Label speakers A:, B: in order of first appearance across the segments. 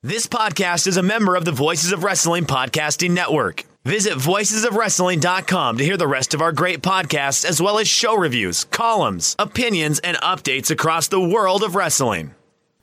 A: This podcast is a member of the Voices of Wrestling Podcasting Network. Visit voicesofwrestling.com to hear the rest of our great podcasts, as well as show reviews, columns, opinions, and updates across the world of wrestling.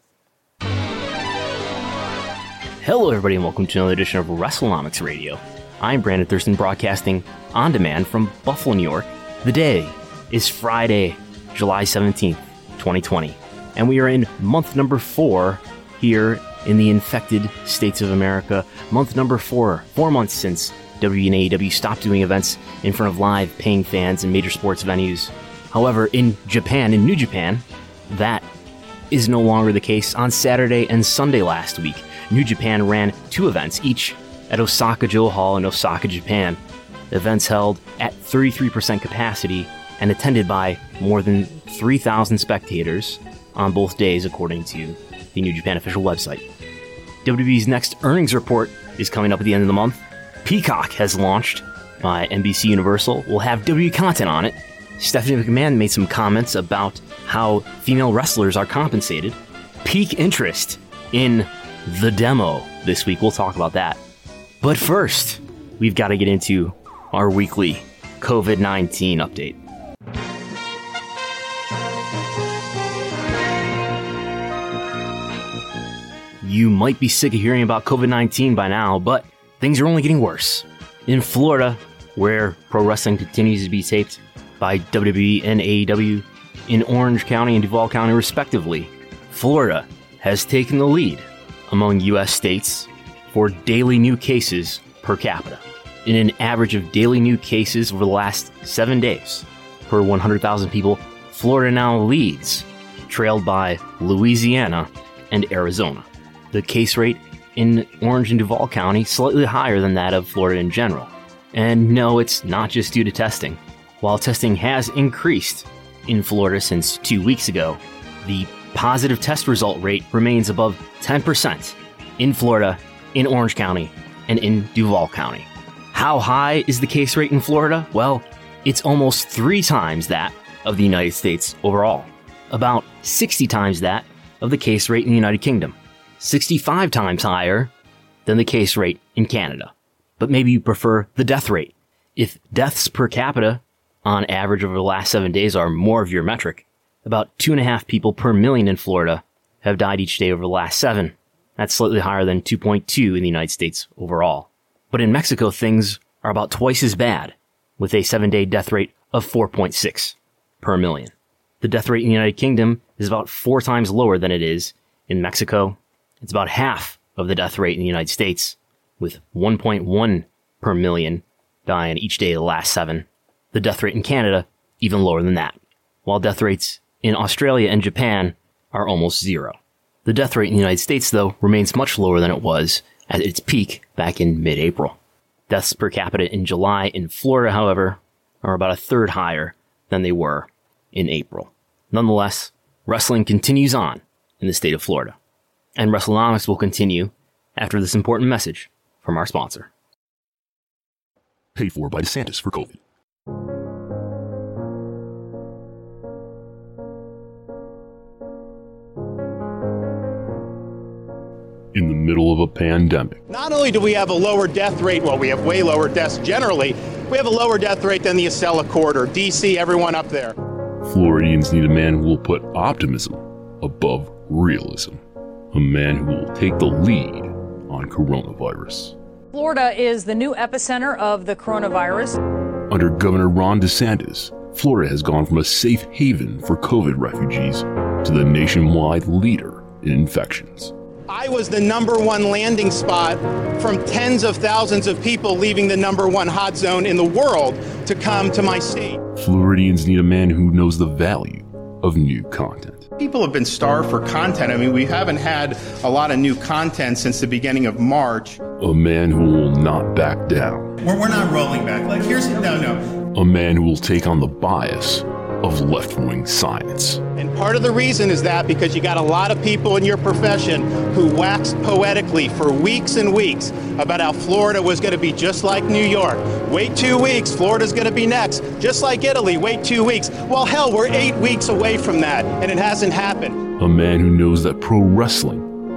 B: Hello, everybody, and welcome to another edition of WrestleNomics Radio. I'm Brandon Thurston, broadcasting on demand from Buffalo, New York. The day is Friday, July 17th, 2020, and we are in month number 4 here in the infected states of America. Month number 4 months since WWE and AEW stopped doing events in front of live paying fans in major sports venues. However, in Japan, in New Japan, that is no longer the case. On Saturday and Sunday last week, New Japan ran 2 events, each at Osaka-jo Hall in Osaka, Japan. Events held at 33% capacity and attended by more than 3,000 spectators on both days, according to the New Japan official website. WWE's next earnings report is coming up at the end of the month. Peacock has launched by NBC Universal. We'll have WWE content on it. Stephanie McMahon made some comments about how female wrestlers are compensated. Peak interest in the demo this week. We'll talk about that. But first, we've got to get into our weekly COVID-19 update. You might be sick of hearing about COVID-19 by now, but things are only getting worse. In Florida, where pro wrestling continues to be taped by WWE and AEW, in Orange County and Duval County respectively, Florida has taken the lead among U.S. states for daily new cases per capita. In an average of daily new cases over the last 7 days per 100,000 people, Florida now leads, trailed by Louisiana and Arizona. The case rate in Orange and Duval County slightly higher than that of Florida in general. And no, it's not just due to testing. While testing has increased in Florida since 2 weeks ago, the positive test result rate remains above 10% in Florida, in Orange County, and in Duval County. How high is the case rate in Florida? Well, it's almost 3 times that of the United States overall. About 60 times that of the case rate in the United Kingdom. 65 times higher than the case rate in Canada. But maybe you prefer the death rate. If deaths per capita on average over the last 7 days are more of your metric, about 2.5 people per million in Florida have died each day over the last 7. That's slightly higher than 2.2 in the United States overall. But in Mexico, things are about twice as bad, with a 7-day death rate of 4.6 per million. The death rate in the United Kingdom is about 4 times lower than it is in Mexico. It's about half of the death rate in the United States, with 1.1 per million dying each day of the last 7. The death rate in Canada, even lower than that, while death rates in Australia and Japan are almost 0. The death rate in the United States, though, remains much lower than it was at its peak back in mid-April. Deaths per capita in July in Florida, however, are about a third higher than they were in April. Nonetheless, wrestling continues on in the state of Florida. And WrestleNomics will continue after this important message from our sponsor.
C: Paid for by DeSantis for COVID. In the middle of a pandemic.
D: Not only do we have a lower death rate, well, we have way lower deaths generally, we have a lower death rate than the Acela Corridor, DC, everyone up there.
C: Floridians need a man who will put optimism above realism. A man who will take the lead on coronavirus.
E: Florida is the new epicenter of the coronavirus.
C: Under Governor Ron DeSantis, Florida has gone from a safe haven for COVID refugees to the nationwide leader in infections.
D: I was the #1 landing spot from tens of thousands of people leaving the #1 hot zone in the world to come to my state.
C: Floridians need a man who knows the value of new content.
D: People have been starved for content. I mean, we haven't had a lot of new content since the beginning of March.
C: A man who will not back down.
D: We're not rolling back. Like, no.
C: A man who will take on the bias of left-wing science.
D: And part of the reason is that because you got a lot of people in your profession who waxed poetically for weeks and weeks about how Florida was going to be just like New York. Wait 2 weeks, Florida's going to be next. Just like Italy, wait 2 weeks. Well, hell, we're 8 weeks away from that, and it hasn't happened.
C: A man who knows that pro wrestling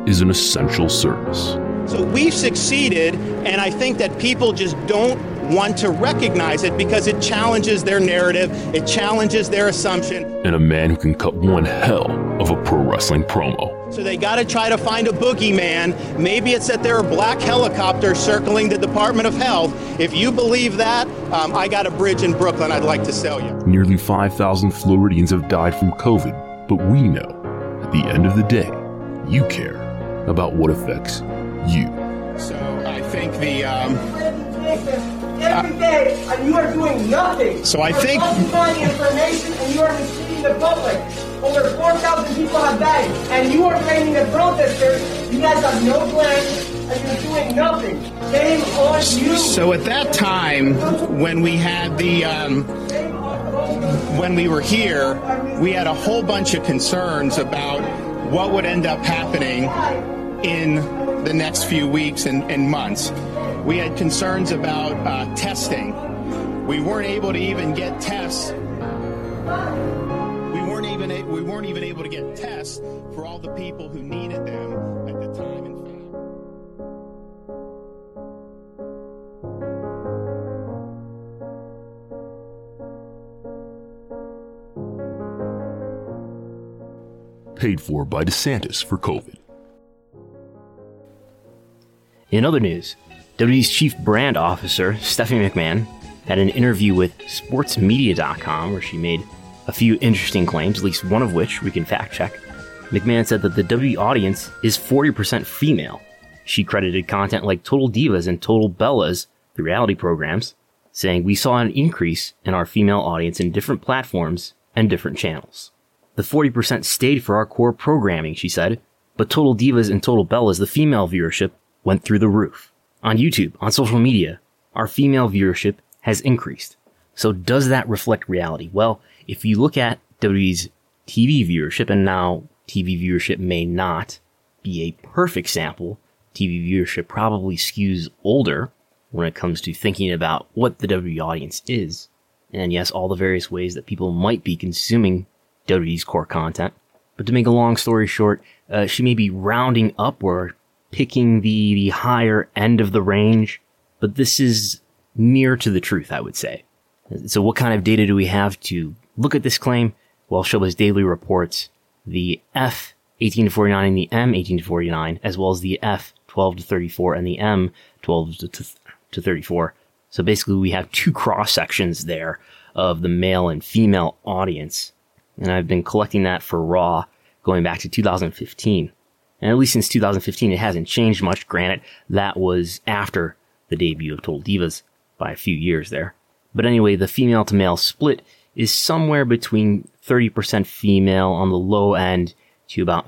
C: is an essential service.
D: So we've succeeded, and I think that people just don't want to recognize it because it challenges their narrative, it challenges their assumption.
C: And a man who can cut one hell of a pro wrestling promo.
D: So they got to try to find a boogeyman. Maybe it's that there are black helicopters circling the Department of Health. If you believe that, I got a bridge in Brooklyn I'd like to sell you.
C: Nearly 5,000 Floridians have died from COVID, but we know at the end of the day, you care about what affects you.
D: So I think the
F: every day, and you are doing nothing.
D: So I think
F: you're falsifying information, and you are deceiving the public. Over 4,000 people have died, and you are blaming the protesters. You guys have no plan, and you're doing nothing. Shame on you.
D: So at that time, when we had when we were here, we had a whole bunch of concerns about what would end up happening in the next few weeks and months. We had concerns about testing. We weren't able to even get tests. We weren't even able to get tests for all the people who needed them at the time. In
C: fact, paid for by DeSantis for COVID.
B: In other news, WWE's chief brand officer, Stephanie McMahon, had an interview with sportsmedia.com where she made a few interesting claims, at least one of which we can fact check. McMahon said that the WWE audience is 40% female. She credited content like Total Divas and Total Bellas, the reality programs, saying we saw an increase in our female audience in different platforms and different channels. The 40% stayed for our core programming, she said, but Total Divas and Total Bellas, the female viewership, went through the roof. On YouTube, on social media, our female viewership has increased. So does that reflect reality? Well, if you look at WWE's TV viewership, and now TV viewership may not be a perfect sample, TV viewership probably skews older when it comes to thinking about what the WWE audience is. And yes, all the various ways that people might be consuming WWE's core content. But to make a long story short, she may be rounding up or picking the higher end of the range, but this is near to the truth, I would say. So what kind of data do we have to look at this claim? Well, Showbiz Daily reports the F 18 to 49 and the M 18 to 49, as well as the F 12 to 34 and the M 12 to 34. So basically we have two cross sections there of the male and female audience. And I've been collecting that for Raw going back to 2015. And at least since 2015, it hasn't changed much. Granted, that was after the debut of Total Divas by a few years there. But anyway, the female to male split is somewhere between 30% female on the low end to about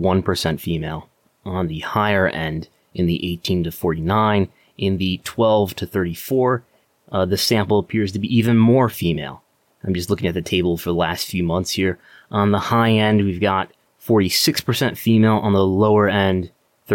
B: 41% female on the higher end in the 18 to 49. In the 12 to 34, the sample appears to be even more female. I'm just looking at the table for the last few months here. On the high end, we've got 46% female. On the lower end,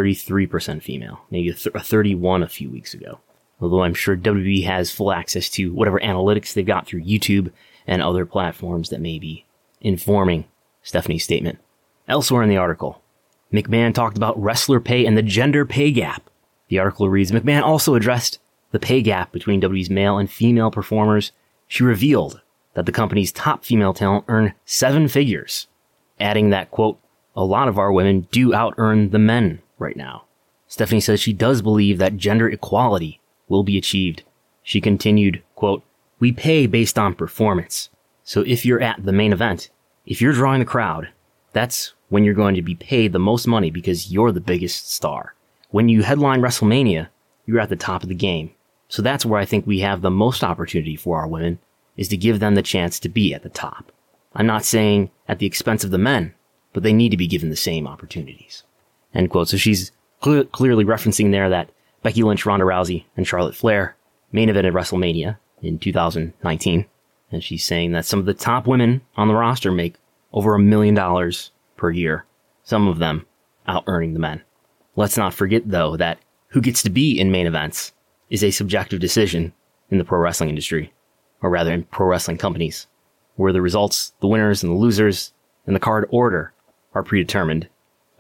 B: 33% female. Maybe a 31 a few weeks ago. Although I'm sure WWE has full access to whatever analytics they've got through YouTube and other platforms that may be informing Stephanie's statement. Elsewhere in the article, McMahon talked about wrestler pay and the gender pay gap. The article reads, McMahon also addressed the pay gap between WWE's male and female performers. She revealed that the company's top female talent earn 7 figures, adding that, quote, a lot of our women do out-earn the men right now. Stephanie says she does believe that gender equality will be achieved. She continued, quote, we pay based on performance. So if you're at the main event, if you're drawing the crowd, that's when you're going to be paid the most money because you're the biggest star. When you headline WrestleMania, you're at the top of the game. So that's where I think we have the most opportunity for our women, is to give them the chance to be at the top. I'm not saying at the expense of the men, but they need to be given the same opportunities. End quote. So she's clearly referencing there that Becky Lynch, Ronda Rousey, and Charlotte Flair main evented WrestleMania in 2019. And she's saying that some of the top women on the roster make over $1 million per year. Some of them out-earning the men. Let's not forget, though, that who gets to be in main events is a subjective decision in the pro wrestling industry, or rather in pro wrestling companies, where the results, the winners and the losers, and the card order are predetermined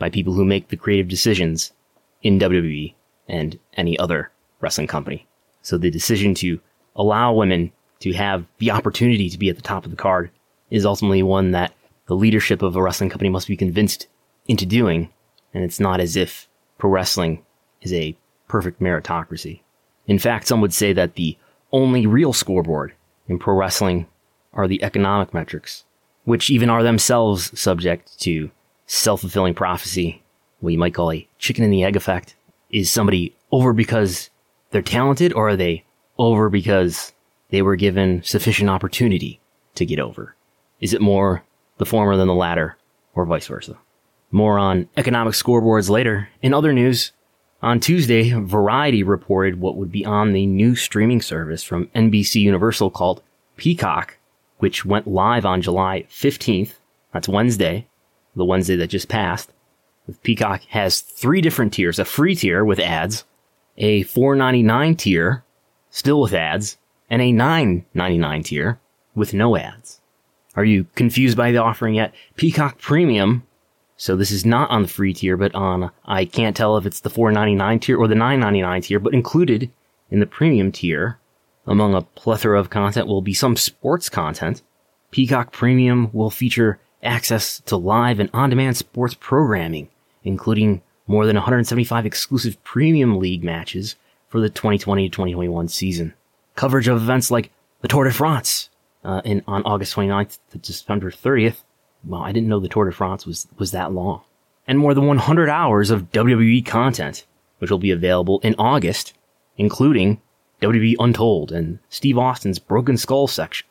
B: by people who make the creative decisions in WWE and any other wrestling company. So the decision to allow women to have the opportunity to be at the top of the card is ultimately one that the leadership of a wrestling company must be convinced into doing. And it's not as if pro wrestling is a perfect meritocracy. In fact, some would say that the only real scoreboard in pro wrestling are the economic metrics, which even are themselves subject to self-fulfilling prophecy, what you might call a chicken and the egg effect. Is somebody over because they're talented, or are they over because they were given sufficient opportunity to get over? Is it more the former than the latter, or vice versa? More on economic scoreboards later. In other news, on Tuesday, Variety reported what would be on the new streaming service from NBC Universal called Peacock, which went live on July 15th. That's Wednesday, the Wednesday that just passed. Peacock has 3 different tiers: a free tier with ads, a $4.99 tier, still with ads, and a $9.99 tier with no ads. Are you confused by the offering yet? Peacock Premium, so this is not on the free tier, but on, I can't tell if it's the $4.99 tier or the $9.99 tier, but included in the premium tier, among a plethora of content, will be some sports content. Peacock Premium will feature access to live and on-demand sports programming, including more than 175 exclusive Premium League matches for the 2020-2021 season. Coverage of events like the Tour de France on August 29th to September 30th. Wow, I didn't know the Tour de France was that long. And more than 100 hours of WWE content, which will be available in August, including WWE Untold and Steve Austin's Broken Skull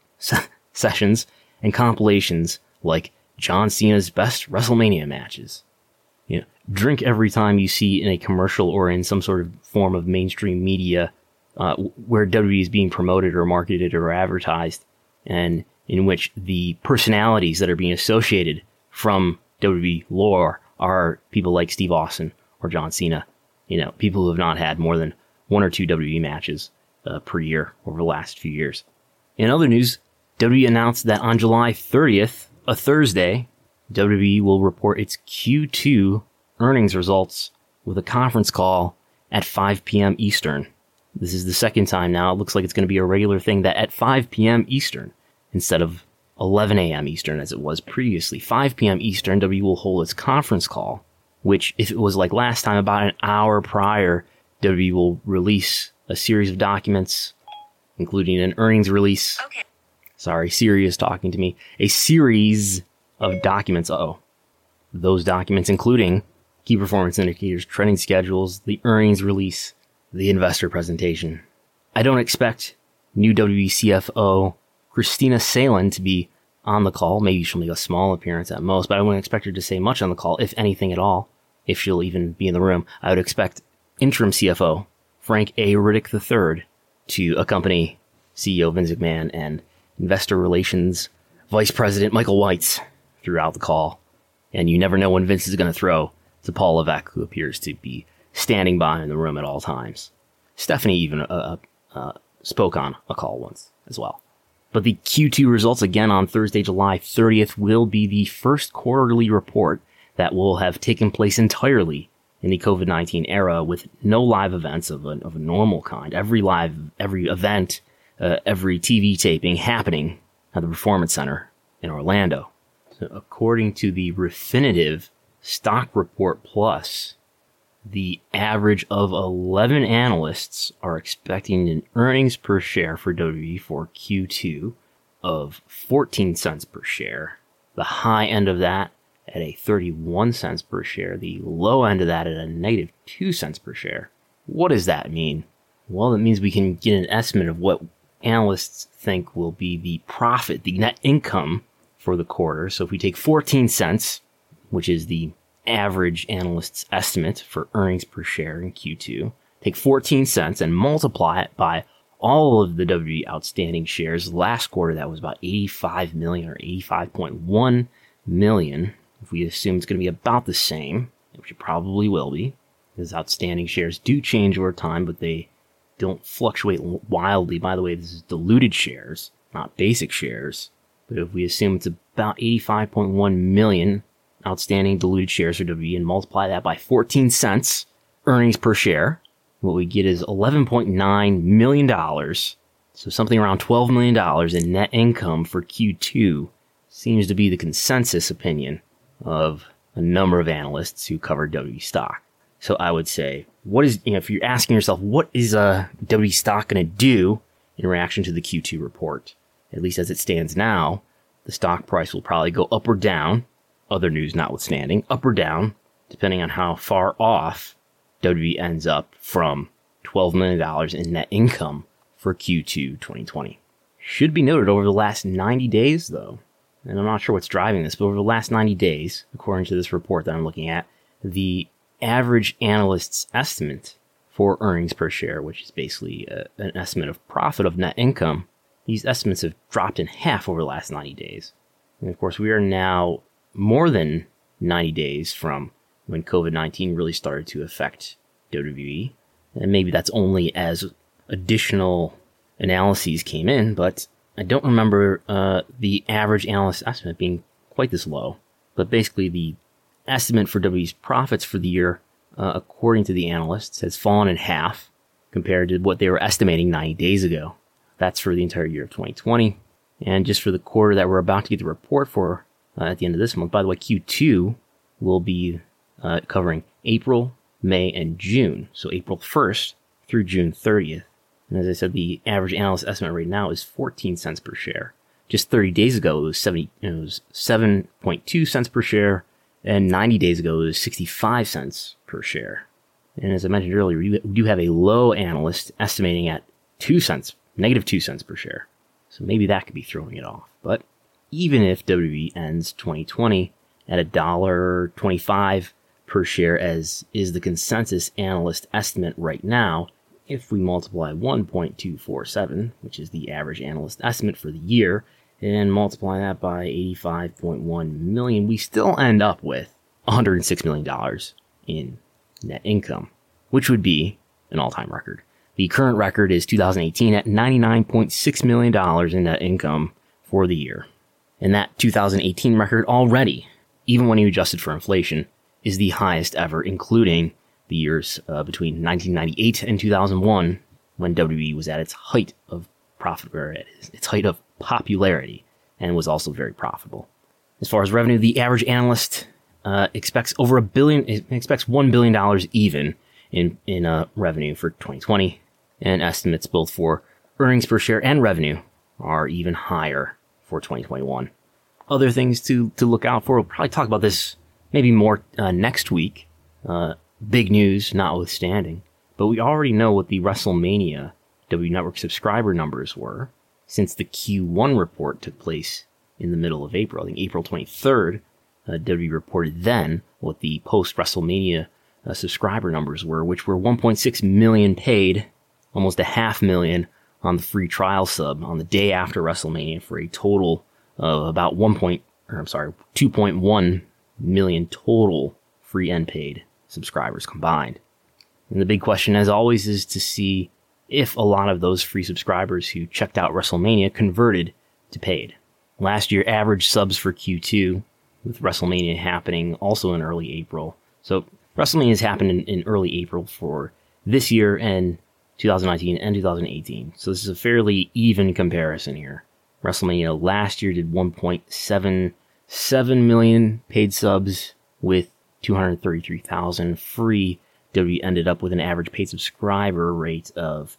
B: sessions and compilations like John Cena's best WrestleMania matches. You know, drink every time you see in a commercial or in some sort of form of mainstream media where WWE is being promoted or marketed or advertised, and in which the personalities that are being associated from WWE lore are people like Steve Austin or John Cena. You know, people who have not had more than 1 or 2 WWE matches per year over the last few years. In other news, WWE announced that on July 30th, a Thursday, WWE will report its Q2 earnings results with a conference call at 5 p.m. Eastern. This is the second time now. It looks like it's going to be a regular thing that at 5 p.m. Eastern, instead of 11 a.m. Eastern as it was previously, 5 p.m. Eastern, WWE will hold its conference call, which, if it was like last time, about an hour prior, WWE will release a series of documents, including an earnings release. Okay. Sorry, Siri is talking to me. A series of documents. Those documents including key performance indicators, trending schedules, the earnings release, the investor presentation. I don't expect new WWE CFO Christina Salen to be on the call. Maybe she'll make a small appearance at most, but I wouldn't expect her to say much on the call, if anything at all, if she'll even be in the room. I would expect interim CFO Frank A. Riddick III to accompany CEO Vince McMahon and Investor Relations Vice President Michael Weitz throughout the call. And you never know when Vince is going to throw to Paul Levesque, who appears to be standing by in the room at all times. Stephanie even spoke on a call once as well. But the Q2 results, again on Thursday, July 30th, will be the first quarterly report that will have taken place entirely in the COVID-19 era, with no live events of a normal kind. Every event, every TV taping happening at the Performance Center in Orlando. So according to the Refinitiv Stock Report Plus, the average of 11 analysts are expecting an earnings per share for WWE for Q2 of 14 cents per share. The high end of that at a 31 cents per share. The low end of that at a negative 2 cents per share. What does that mean? Well, it means we can get an estimate of what analysts think will be the profit, the net income for the quarter. So if we take 14 cents, which is the average analyst's estimate for earnings per share in Q2, take 14 cents and multiply it by all of the WWE outstanding shares. Last quarter, that was about 85 million or 85.1 million. If we assume it's going to be about the same, which it probably will be, because outstanding shares do change over time, but they don't fluctuate wildly. By the way, this is diluted shares, not basic shares. But if we assume it's about 85.1 million outstanding diluted shares for WWE and multiply that by 14 cents earnings per share, what we get is $11.9 million. So something around $12 million in net income for Q2 seems to be the consensus opinion of a number of analysts who cover WWE stock. So I would say, if you're asking yourself, what is WWE stock going to do in reaction to the Q2 report? At least as it stands now, the stock price will probably go up or down, other news notwithstanding, up or down, depending on how far off WWE ends up from $12 million in net income for Q2 2020. Should be noted over the last 90 days, though, and I'm not sure what's driving this, but over the last 90 days, according to this report that I'm looking at, the average analyst's estimate for earnings per share, which is basically an estimate of profit of net income, these estimates have dropped in half over the last 90 days. And of course, we are now more than 90 days from when COVID-19 really started to affect WWE. And maybe that's only as additional analyses came in, but I don't remember the average analyst estimate being quite this low. But basically, the estimate for WWE's profits for the year, according to the analysts, has fallen in half compared to what they were estimating 90 days ago. That's for the entire year of 2020. And just for the quarter that we're about to get the report for at the end of this month. By the way, Q2 will be covering April, May, and June. So April 1st through June 30th. And as I said, the average analyst estimate right now is 14 cents per share. Just 30 days ago, it was 7.2 cents per share. And 90 days ago, it was 65 cents per share. And as I mentioned earlier, we do have a low analyst estimating at negative 2 cents per share. So maybe that could be throwing it off. But even if WWE ends 2020 at $1.25 per share, as is the consensus analyst estimate right now, if we multiply 1.247, which is the average analyst estimate for the year, and multiply that by 85.1 million, we still end up with $106 million in net income, which would be an all-time record. The current record is 2018 at $99.6 million in net income for the year. And that 2018 record already, even when you adjusted for inflation, is the highest ever, including the years between 1998 and 2001, when WWE was at its height of its height of popularity, and was also very profitable. As far as revenue, the average analyst expects $1 billion even in revenue for 2020, and estimates both for earnings per share and revenue are even higher for 2021. Other things to look out for, we'll probably talk about this maybe more next week, big news notwithstanding, but we already know what the WrestleMania WWE Network subscriber numbers were since the Q1 report took place in the middle of April. I think April 23rd, WWE reported then what the post-WrestleMania subscriber numbers were, which were 1.6 million paid, almost 500,000 on the free trial sub on the day after WrestleMania, for a total of about 2.1 million total free and paid subscribers combined. And the big question, as always, is to see if a lot of those free subscribers who checked out WrestleMania converted to paid. Last year, average subs for Q2, with WrestleMania happening also in early April. So WrestleMania has happened in early April for this year and 2019 and 2018. So this is a fairly even comparison here. WrestleMania last year did 1.77 million paid subs with 233,000 free. WWE ended up with an average paid subscriber rate of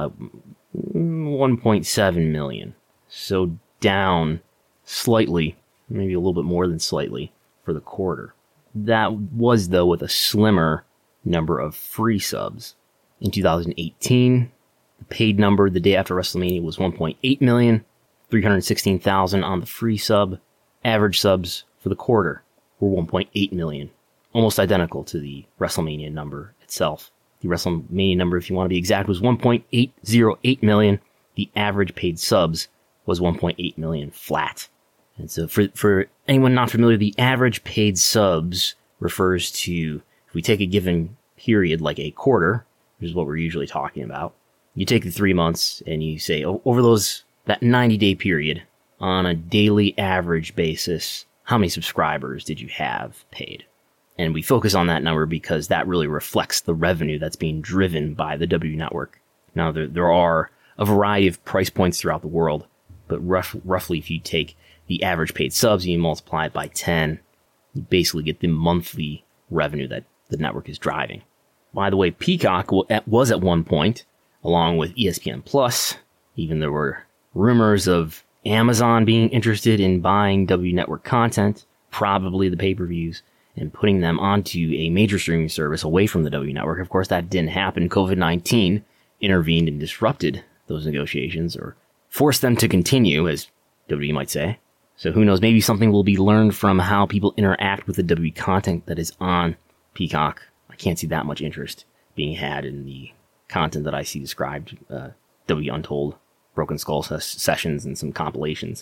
B: 1.7 million. So down slightly, maybe a little bit more than slightly, for the quarter. That was, though, with a slimmer number of free subs. In 2018, the paid number the day after WrestleMania was 1.8 million, 316,000 on the free sub. Average subs for the quarter were 1.8 million, almost identical to the WrestleMania number itself. The WrestleMania number, if you want to be exact, was 1.808 million. The average paid subs was 1.8 million flat. And so for anyone not familiar, the average paid subs refers to, if we take a given period like a quarter, which is what we're usually talking about, you take the 3 months and you say, over that 90-day period, on a daily average basis, how many subscribers did you have paid? And we focus on that number because that really reflects the revenue that's being driven by the W Network. Now, there are a variety of price points throughout the world, but roughly if you take the average paid subs and you multiply it by 10, you basically get the monthly revenue that the network is driving. By the way, Peacock was at one point, along with ESPN Plus. Even there were rumors of Amazon being interested in buying W Network content, probably the pay-per-views, and putting them onto a major streaming service away from the W Network. Of course, that didn't happen. COVID-19 intervened and disrupted those negotiations, or forced them to continue, as WWE might say. So who knows, maybe something will be learned from how people interact with the WWE content that is on Peacock. I can't see that much interest being had in the content that I see described, WWE Untold, Broken Skull sessions, and some compilations.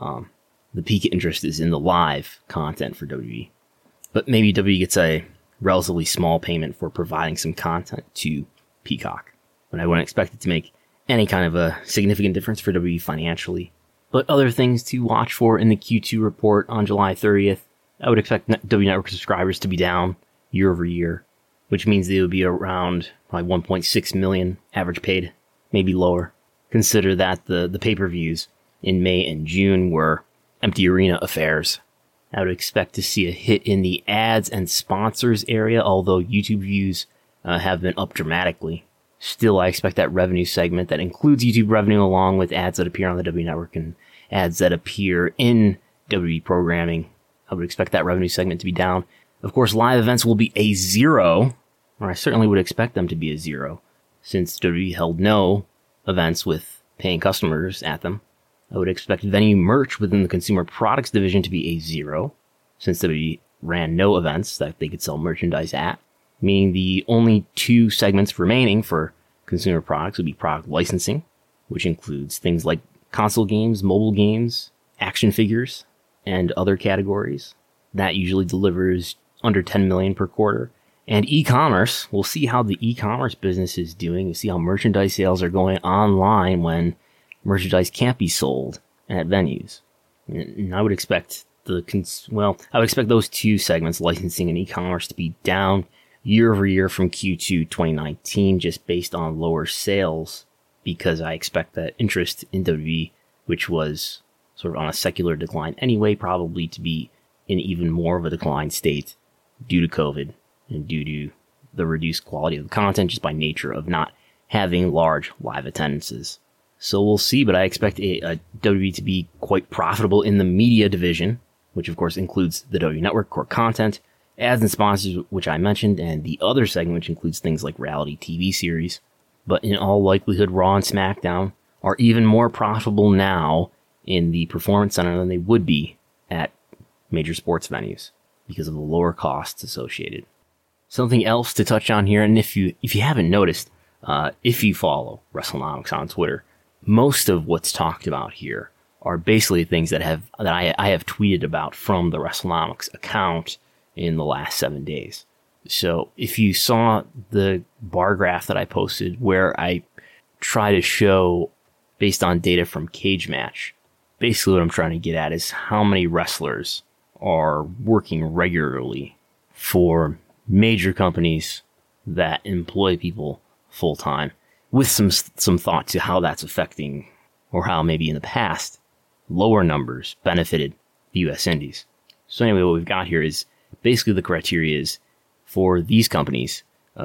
B: The peak interest is in the live content for WWE. But maybe WWE gets a relatively small payment for providing some content to Peacock. But I wouldn't expect it to make any kind of a significant difference for WWE financially. But other things to watch for in the Q2 report on July 30th, I would expect W Network subscribers to be down year over year, which means they would be around probably 1.6 million average paid, maybe lower. Consider that the pay-per-views in May and June were empty arena affairs. I would expect to see a hit in the ads and sponsors area, although YouTube views have been up dramatically. Still, I expect that revenue segment that includes YouTube revenue along with ads that appear on the W Network and ads that appear in WWE programming. I would expect that revenue segment to be down. Of course, live events will be a zero, or I certainly would expect them to be a zero, since WWE held no events with paying customers at them. I would expect venue merch within the consumer products division to be a zero, since WWE ran no events that they could sell merchandise at, meaning the only two segments remaining for consumer products would be product licensing, which includes things like console games, mobile games, action figures, and other categories. That usually delivers under 10 million per quarter. And e-commerce, we'll see how the e-commerce business is doing. We'll see how merchandise sales are going online when merchandise can't be sold at venues. And I would expect I would expect those two segments, licensing and e-commerce, to be down year over year from Q2 2019, just based on lower sales, because I expect that interest in WWE, which was sort of on a secular decline anyway, probably to be in even more of a decline state due to COVID and due to the reduced quality of the content just by nature of not having large live attendances. So we'll see, but I expect a WWE to be quite profitable in the media division, which of course includes the WWE Network core content, ads and sponsors, which I mentioned, and the other segment, which includes things like reality TV series. But in all likelihood, Raw and SmackDown are even more profitable now in the Performance Center than they would be at major sports venues because of the lower costs associated. Something else to touch on here, and if you haven't noticed, if you follow WrestleNomics on Twitter, most of what's talked about here are basically things that I have tweeted about from the WrestleNomics account in the last 7 days. So if you saw the bar graph that I posted where I try to show, based on data from Cage Match, basically what I'm trying to get at is how many wrestlers are working regularly for major companies that employ people full time, with some thought to how that's affecting, or how maybe in the past lower numbers benefited the U.S. Indies. So anyway, what we've got here is basically the criteria is for these companies,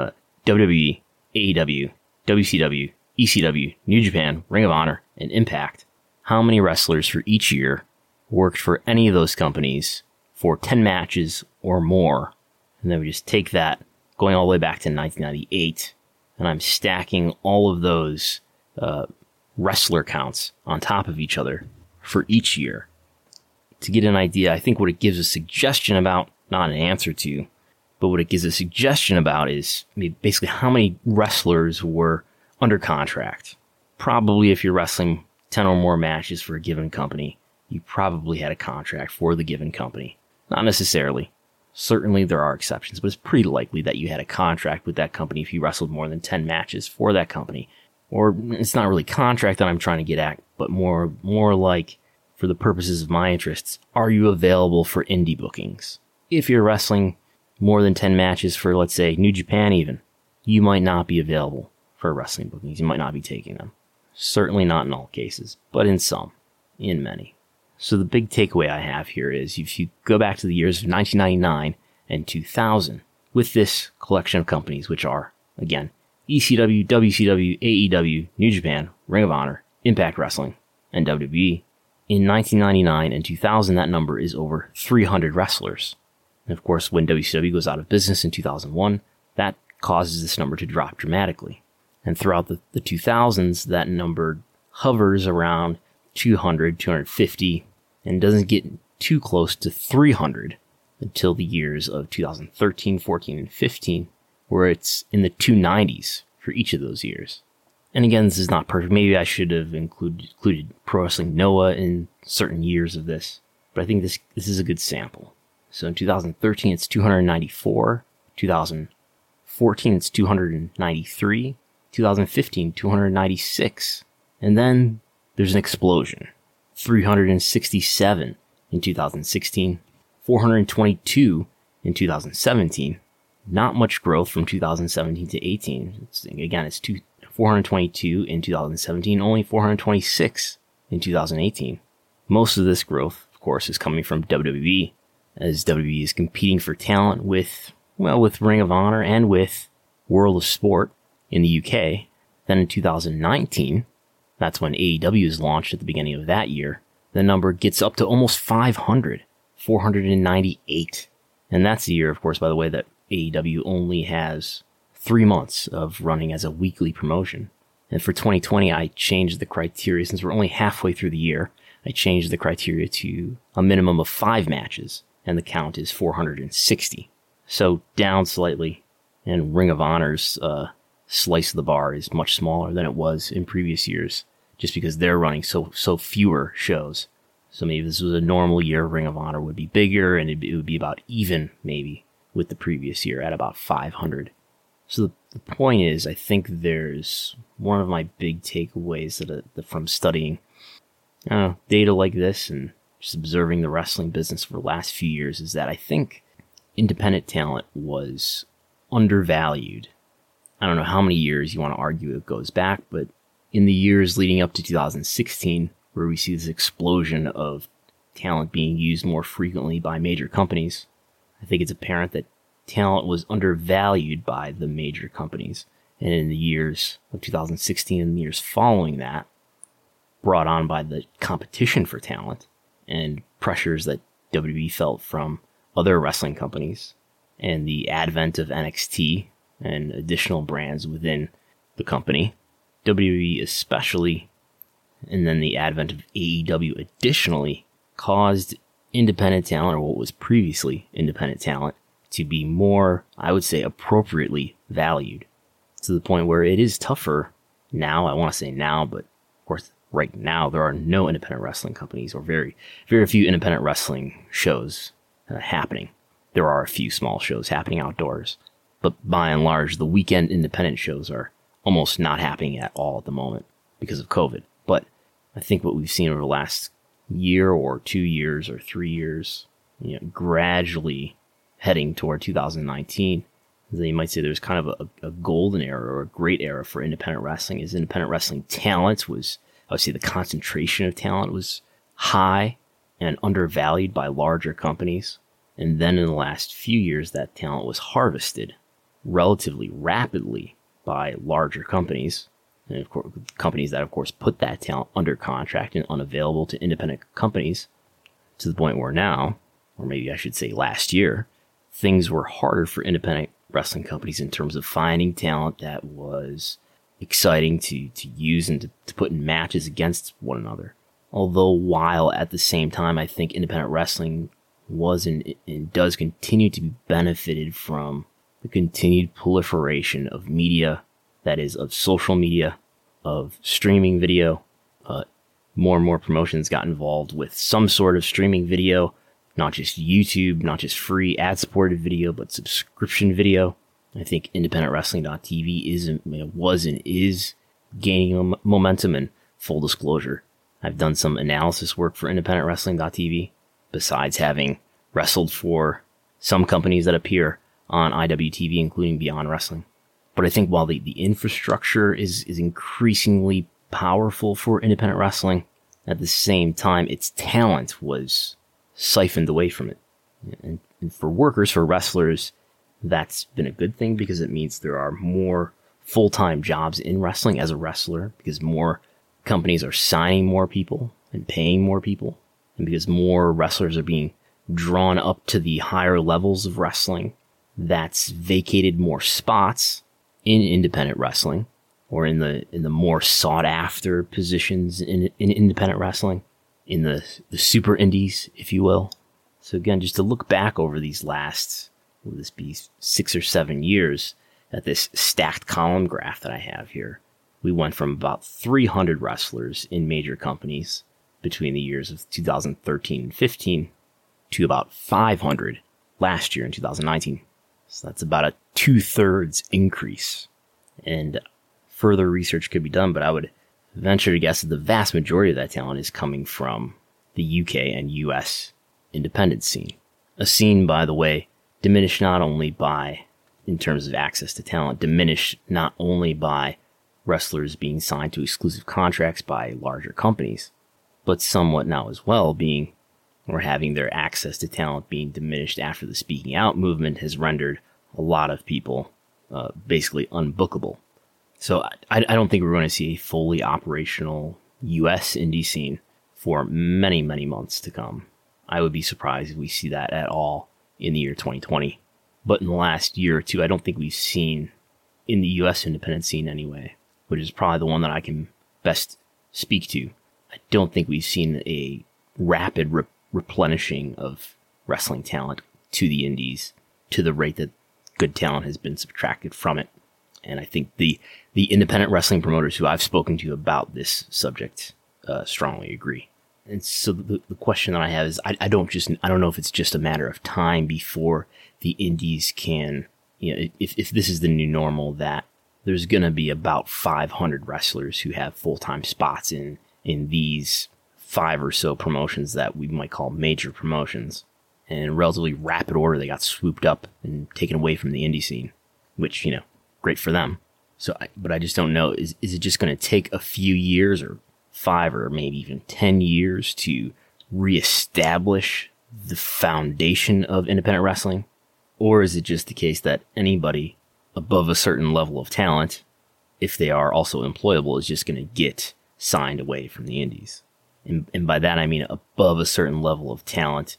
B: WWE, AEW, WCW, ECW, New Japan, Ring of Honor, and Impact, how many wrestlers for each year worked for any of those companies for 10 matches or more. And then we just take that going all the way back to 1998, and I'm stacking all of those wrestler counts on top of each other for each year. To get an idea, I think what it gives a suggestion about, not an answer to, but what it gives a suggestion about is basically how many wrestlers were under contract. Probably if you're wrestling 10 or more matches for a given company, you probably had a contract for the given company. Not necessarily. Certainly there are exceptions, but it's pretty likely that you had a contract with that company if you wrestled more than 10 matches for that company. Or it's not really contract that I'm trying to get at, but more like for the purposes of my interests, are you available for indie bookings? If you're wrestling more than 10 matches for, let's say, New Japan even, you might not be available for wrestling bookings. You might not be taking them. Certainly not in all cases, but in some, in many. So the big takeaway I have here is if you go back to the years of 1999 and 2000 with this collection of companies, which are, again, ECW, WCW, AEW, New Japan, Ring of Honor, Impact Wrestling, and WWE, in 1999 and 2000, that number is over 300 wrestlers. And of course, when WCW goes out of business in 2001, that causes this number to drop dramatically. And throughout the 2000s, that number hovers around 200, 250, and doesn't get too close to 300 until the years of 2013, 14, and 15, where it's in the 290s for each of those years. And again, this is not perfect. Maybe I should have included Pro Wrestling Noah in certain years of this, but I think this is a good sample. So in 2013, it's 294. 2014, it's 293. 2015, 296. And then there's an explosion. 367 in 2016. 422 in 2017. Not much growth from 2017 to 18. It's 422 in 2017, only 426 in 2018. Most of this growth, of course, is coming from WWE, as WWE is competing for talent with Ring of Honor and with World of Sport in the UK. Then in 2019, that's when AEW is launched at the beginning of that year, the number gets up to almost 500, 498. And that's the year, of course, by the way, that AEW only has 3 months of running as a weekly promotion. And for 2020, I changed the criteria. Since we're only halfway through the year, I changed the criteria to a minimum of 5 matches, and the count is 460. So down slightly, and Ring of Honor's slice of the bar is much smaller than it was in previous years, just because they're running so fewer shows. So maybe this was a normal year, Ring of Honor would be bigger, and it would be about even, maybe, with the previous year at about 500. So the point is, I think there's one of my big takeaways that from studying data like this and just observing the wrestling business for the last few years is that I think independent talent was undervalued. I don't know how many years you want to argue it goes back, but in the years leading up to 2016, where we see this explosion of talent being used more frequently by major companies, I think it's apparent that talent was undervalued by the major companies. And in the years of 2016 and the years following that, brought on by the competition for talent and pressures that WWE felt from other wrestling companies and the advent of NXT and additional brands within the company, WWE especially, and then the advent of AEW additionally, caused independent talent, or what was previously independent talent, to be more, I would say, appropriately valued, to the point where it is tougher now. I want to say now, but of course, right now, there are no independent wrestling companies, or very, very few independent wrestling shows happening. There are a few small shows happening outdoors, but by and large, the weekend independent shows are almost not happening at all at the moment because of COVID. But I think what we've seen over the last year or 2 years or 3 years, gradually heading toward 2019, then you might say there's kind of a golden era or a great era for independent wrestling. Is independent wrestling talent was, I would say, the concentration of talent was high and undervalued by larger companies. And then in the last few years, that talent was harvested relatively rapidly by larger companies. And of course, companies that, of course, put that talent under contract and unavailable to independent companies, to the point where now, or maybe I should say last year, things were harder for independent wrestling companies in terms of finding talent that was exciting to use and to put in matches against one another. Although while at the same time, I think independent wrestling was and does continue to be benefited from the continued proliferation of media, that is, of social media, of streaming video. More and more promotions got involved with some sort of streaming video, not just YouTube, not just free ad-supported video, but subscription video. I think IndependentWrestling.tv was and is gaining momentum. And full disclosure, I've done some analysis work for IndependentWrestling.tv, besides having wrestled for some companies that appear on IWTV, including Beyond Wrestling. But I think while the infrastructure is increasingly powerful for independent wrestling, at the same time, its talent was siphoned away from it. And for workers, for wrestlers, that's been a good thing because it means there are more full-time jobs in wrestling as a wrestler, because more companies are signing more people and paying more people, and because more wrestlers are being drawn up to the higher levels of wrestling. That's vacated more spots in independent wrestling, or in the more sought after positions in independent wrestling, in the super indies, if you will. So again, just to look back over these last, will this be 6 or 7 years, at this stacked column graph that I have here, we went from about 300 wrestlers in major companies between the years of 2013 and 15 to about 500 last year in 2019. So that's about a 2/3 increase. And further research could be done, but I would venture to guess that the vast majority of that talent is coming from the UK and US independent scene. A scene, by the way, diminished not only by, in terms of access to talent, diminished not only by wrestlers being signed to exclusive contracts by larger companies, but somewhat now as well being, or having their access to talent being diminished after the speaking out movement has rendered a lot of people basically unbookable. So I don't think we're going to see a fully operational US indie scene for many, many months to come. I would be surprised if we see that at all in the year 2020. But in the last year or two, I don't think we've seen, in the US independent scene anyway, which is probably the one that I can best speak to, I don't think we've seen a rapid replenishing of wrestling talent to the indies to the rate that good talent has been subtracted from it. And I think the independent wrestling promoters who I've spoken to about this subject strongly agree. And so the question that I have is, I don't know if it's just a matter of time before the indies can, if this is the new normal, that there's going to be about 500 wrestlers who have full-time spots in these 5 or so promotions that we might call major promotions. And in relatively rapid order, they got swooped up and taken away from the indie scene, which, great for them. So, but I just don't know, is it just going to take a few years, or 5 or maybe even 10 years, to reestablish the foundation of independent wrestling? Or is it just the case that anybody above a certain level of talent, if they are also employable, is just going to get signed away from the indies? And by that I mean above a certain level of talent,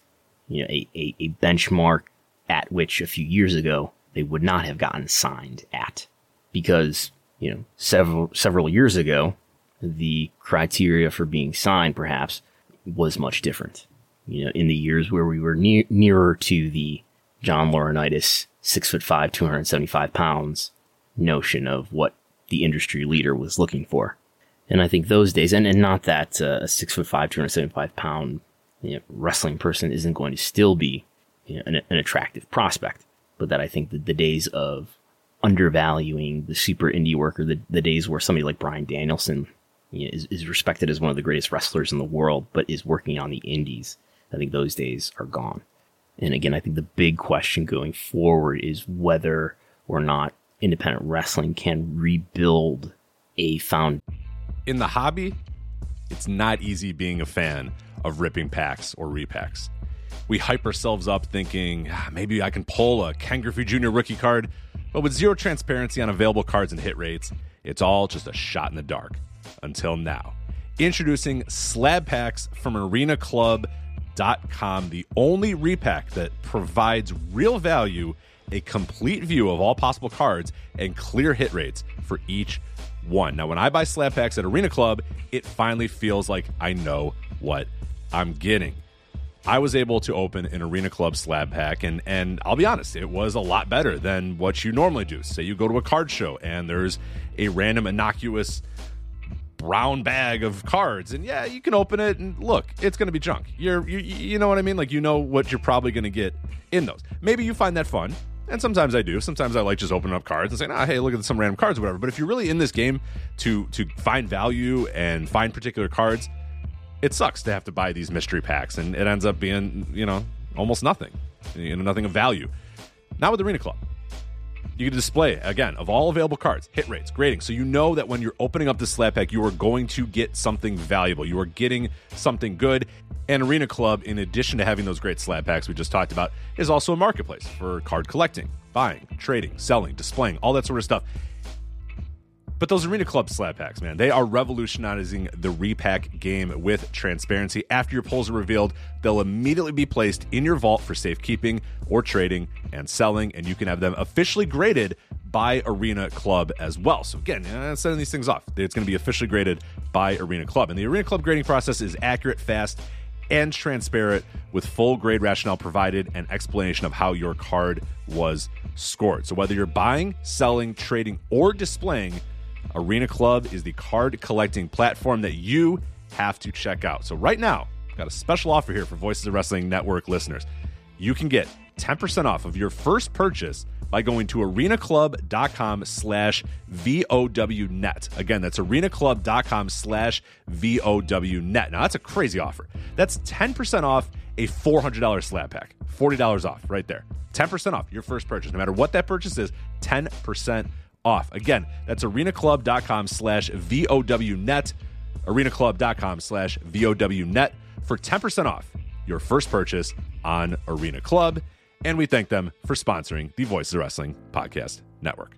B: a benchmark at which a few years ago they would not have gotten signed at. Because, several years ago, the criteria for being signed perhaps was much different. In the years where we were nearer to the John Laurinaitis 6'5", 275 pounds notion of what the industry leader was looking for. And I think those days, and not that a 6'5", 275 pound wrestling person isn't going to still be an attractive prospect, but that I think that the days of undervaluing the super indie worker, the days where somebody like Bryan Danielson is respected as one of the greatest wrestlers in the world, but is working on the indies, I think those days are gone. And again, I think the big question going forward is whether or not independent wrestling can rebuild a foundation.
G: In the hobby, it's not easy being a fan of ripping packs or repacks. We hype ourselves up thinking, maybe I can pull a Ken Griffey Jr. rookie card, but with zero transparency on available cards and hit rates, it's all just a shot in the dark. Until now. Introducing Slab Packs from ArenaClub.com, the only repack that provides real value, a complete view of all possible cards, and clear hit rates for each one. Now, when I buy Slab Packs at Arena Club, it finally feels like I know what I'm getting. I was able to open an Arena Club Slab Pack, and I'll be honest, it was a lot better than what you normally do. Say you go to a card show, and there's a random innocuous brown bag of cards, and yeah, you can open it and look, it's going to be junk. You know what I mean? Like, you know what you're probably going to get in those. Maybe you find that fun, and sometimes I do. Sometimes I like just opening up cards and saying, hey, look at some random cards or whatever. But if you're really in this game to find value and find particular cards, it sucks to have to buy these mystery packs, and it ends up being, almost nothing, nothing of value. Not with Arena Club. You can display, again, of all available cards, hit rates, grading, so you know that when you're opening up the slab pack, you are going to get something valuable. You are getting something good. And Arena Club, in addition to having those great slab packs we just talked about, is also a marketplace for card collecting, buying, trading, selling, displaying, all that sort of stuff. But those Arena Club slab packs, man, they are revolutionizing the repack game with transparency. After your pulls are revealed, they'll immediately be placed in your vault for safekeeping or trading and selling, and you can have them officially graded by Arena Club as well. So again, sending these things off, it's going to be officially graded by Arena Club. And the Arena Club grading process is accurate, fast, and transparent, with full grade rationale provided and explanation of how your card was scored. So whether you're buying, selling, trading, or displaying, Arena Club is the card collecting platform that you have to check out. So right now, I've got a special offer here for Voices of Wrestling Network listeners. You can get 10% off of your first purchase by going to arenaclub.com/VOWnet. Again, that's arenaclub.com/VOWnet. Now, that's a crazy offer. That's 10% off a $400 slab pack. $40 off right there. 10% off your first purchase. No matter what that purchase is, 10% off. Again, that's arenaclub.com/VOWnet. arenaclub.com/VOWnet for 10% off your first purchase on Arena Club. And we thank them for sponsoring the Voices of Wrestling Podcast Network.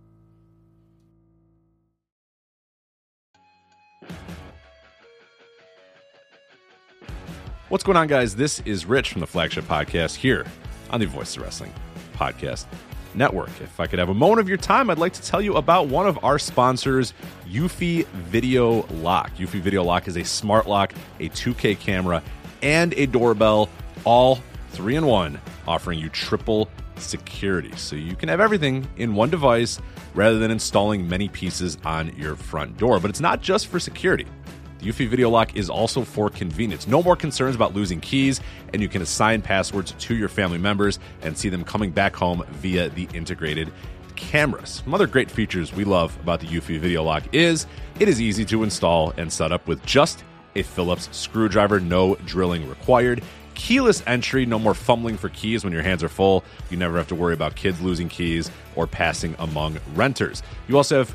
G: What's going on, guys? This is Rich from the Flagship Podcast here on the Voices of Wrestling Podcast Network. If I could have a moment of your time, I'd like to tell you about one of our sponsors, Eufy Video Lock. Eufy Video Lock is a smart lock, a 2K camera, and a doorbell, all 3-in-1, offering you triple security. So you can have everything in one device rather than installing many pieces on your front door. But it's not just for security. The Eufy Video Lock is also for convenience. No more concerns about losing keys, and you can assign passwords to your family members and see them coming back home via the integrated cameras. Some other great features we love about the Eufy Video Lock is it is easy to install and set up with just a Phillips screwdriver, no drilling required. Keyless entry, no more fumbling for keys when your hands are full. You never have to worry about kids losing keys or passing among renters. You also have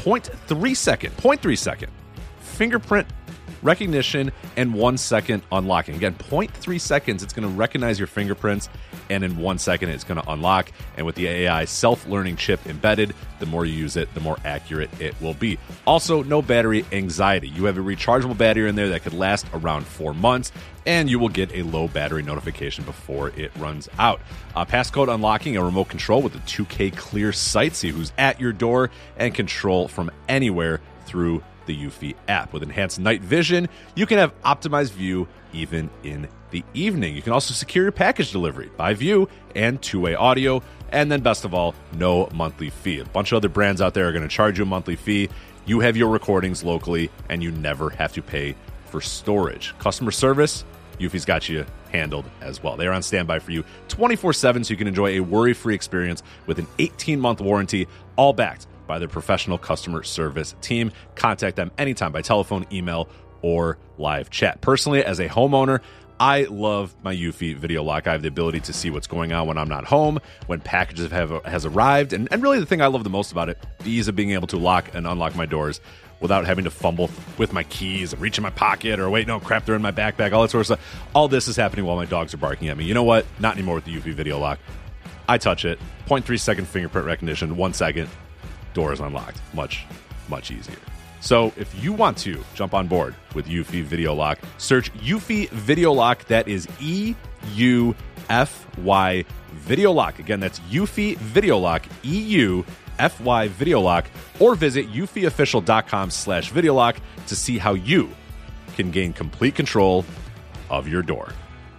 G: 0.3 second fingerprint recognition and 1 second unlocking. Again, 0.3 seconds, it's going to recognize your fingerprints, and in 1 second, it's going to unlock. And with the AI self-learning chip embedded, the more you use it, the more accurate it will be. Also, no battery anxiety. You have a rechargeable battery in there that could last around 4 months, and you will get a low battery notification before it runs out. Passcode unlocking, a remote control with a 2K clear sight, see who's at your door, and control from anywhere through the Eufy app. With enhanced night vision, you can have optimized view even in the evening. You can also secure your package delivery by view and two-way audio. And then best of all, no monthly fee. A bunch of other brands out there are going to charge you a monthly fee. You have your recordings locally, and you never have to pay for storage. Customer service, Eufy's got you handled as well. They are on standby for you 24/7, so you can enjoy a worry-free experience with an 18-month warranty, all backed by their professional customer service team. Contact them anytime by telephone, email, or live chat. Personally, as a homeowner, I love my Eufy Video Lock. I have the ability to see what's going on when I'm not home, when packages has arrived, and really the thing I love the most about it, the ease of being able to lock and unlock my doors without having to fumble with my keys and reach in my pocket or wait, no, crap, they're in my backpack, all that sort of stuff. All this is happening while my dogs are barking at me. You know what? Not anymore with the Eufy Video Lock. I touch it, 0.3 second fingerprint recognition, 1 second, door is unlocked. Much, much easier. So if you want to jump on board with Eufy Video Lock, search Eufy Video Lock. That is EUFY Video Lock. Again, that's Eufy Video Lock, EUFY Video Lock, or visit eufyofficial.com/video lock to see how you can gain complete control of your door.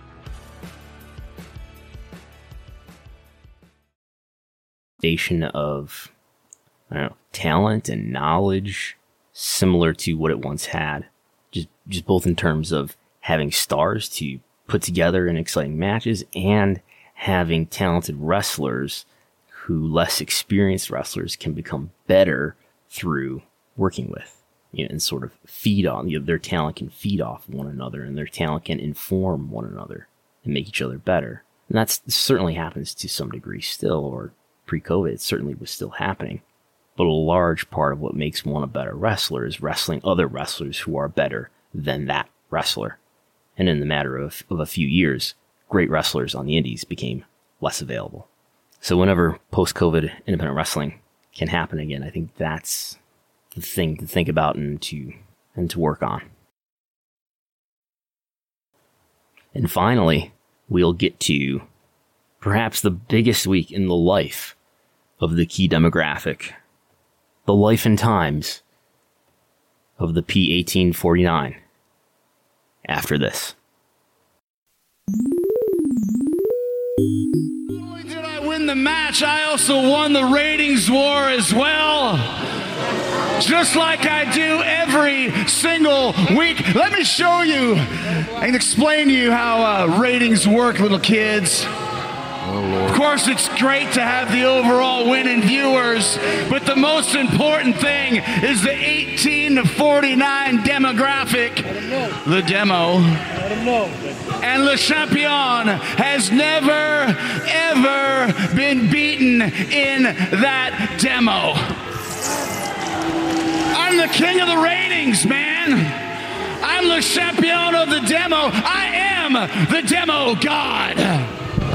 B: Foundation of talent and knowledge similar to what it once had, just both in terms of having stars to put together in exciting matches and having talented wrestlers who less experienced wrestlers can become better through working with. and sort of feed on, their talent can feed off one another, and their talent can inform one another and make each other better. And that certainly happens to some degree still, or pre-COVID, it certainly was still happening. But a large part of what makes one a better wrestler is wrestling other wrestlers who are better than that wrestler. And in the matter of a few years, great wrestlers on the indies became less available. So whenever post-COVID independent wrestling can happen again, I think that's the thing to think about and to work on. And finally, we'll get to perhaps the biggest week in the life of the key demographic, the life and times of the P1849. After this.
H: Not only did I win the match, I also won the ratings war as well. Just like I do every single week. Let me show you and explain to you how ratings work, little kids. Of course, it's great to have the overall win in viewers, but the most important thing is the 18 to 49 demographic, the demo. And Le Champion has never, ever been beaten in that demo. I'm the king of the ratings, man. I'm Le Champion of the demo. I am the demo god.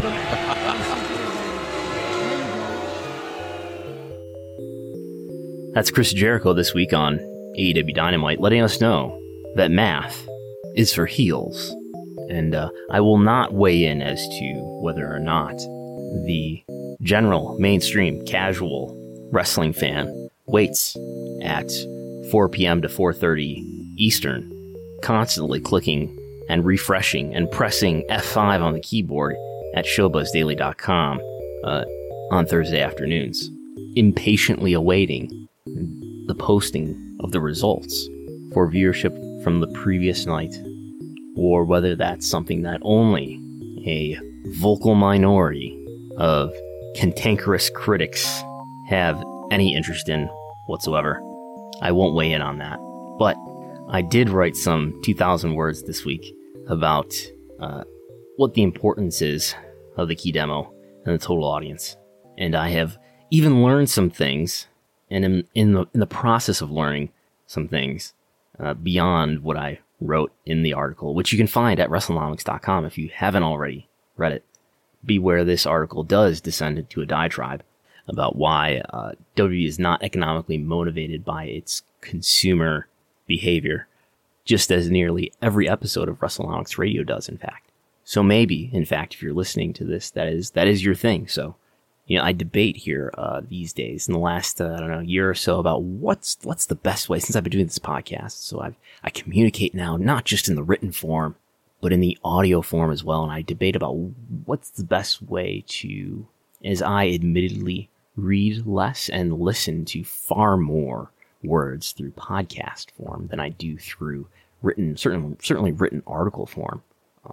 B: That's Chris Jericho this week on AEW Dynamite, letting us know that math is for heels. And I will not weigh in as to whether or not the general, mainstream, casual wrestling fan waits at 4 p.m. to 4:30 Eastern, constantly clicking and refreshing and pressing F5 on the keyboard at showbuzzdaily.com on Thursday afternoons, impatiently awaiting the posting of the results for viewership from the previous night, or whether that's something that only a vocal minority of cantankerous critics have any interest in whatsoever. I won't weigh in on that, but I did write some 2,000 words this week about what the importance is of the key demo and the total audience, and I have even learned some things. And in the process of learning some things beyond what I wrote in the article, which you can find at WrestleNomics.com if you haven't already read it, beware this article does descend into a diatribe about why WWE is not economically motivated by its consumer behavior, just as nearly every episode of WrestleNomics Radio does, in fact. So maybe, in fact, if you're listening to this, that is your thing. So, I debate here these days in the last, year or so about what's the best way, since I've been doing this podcast. So I communicate now, not just in the written form, but in the audio form as well. And I debate about what's the best way to, as I admittedly read less and listen to far more words through podcast form than I do through written, certainly written article form.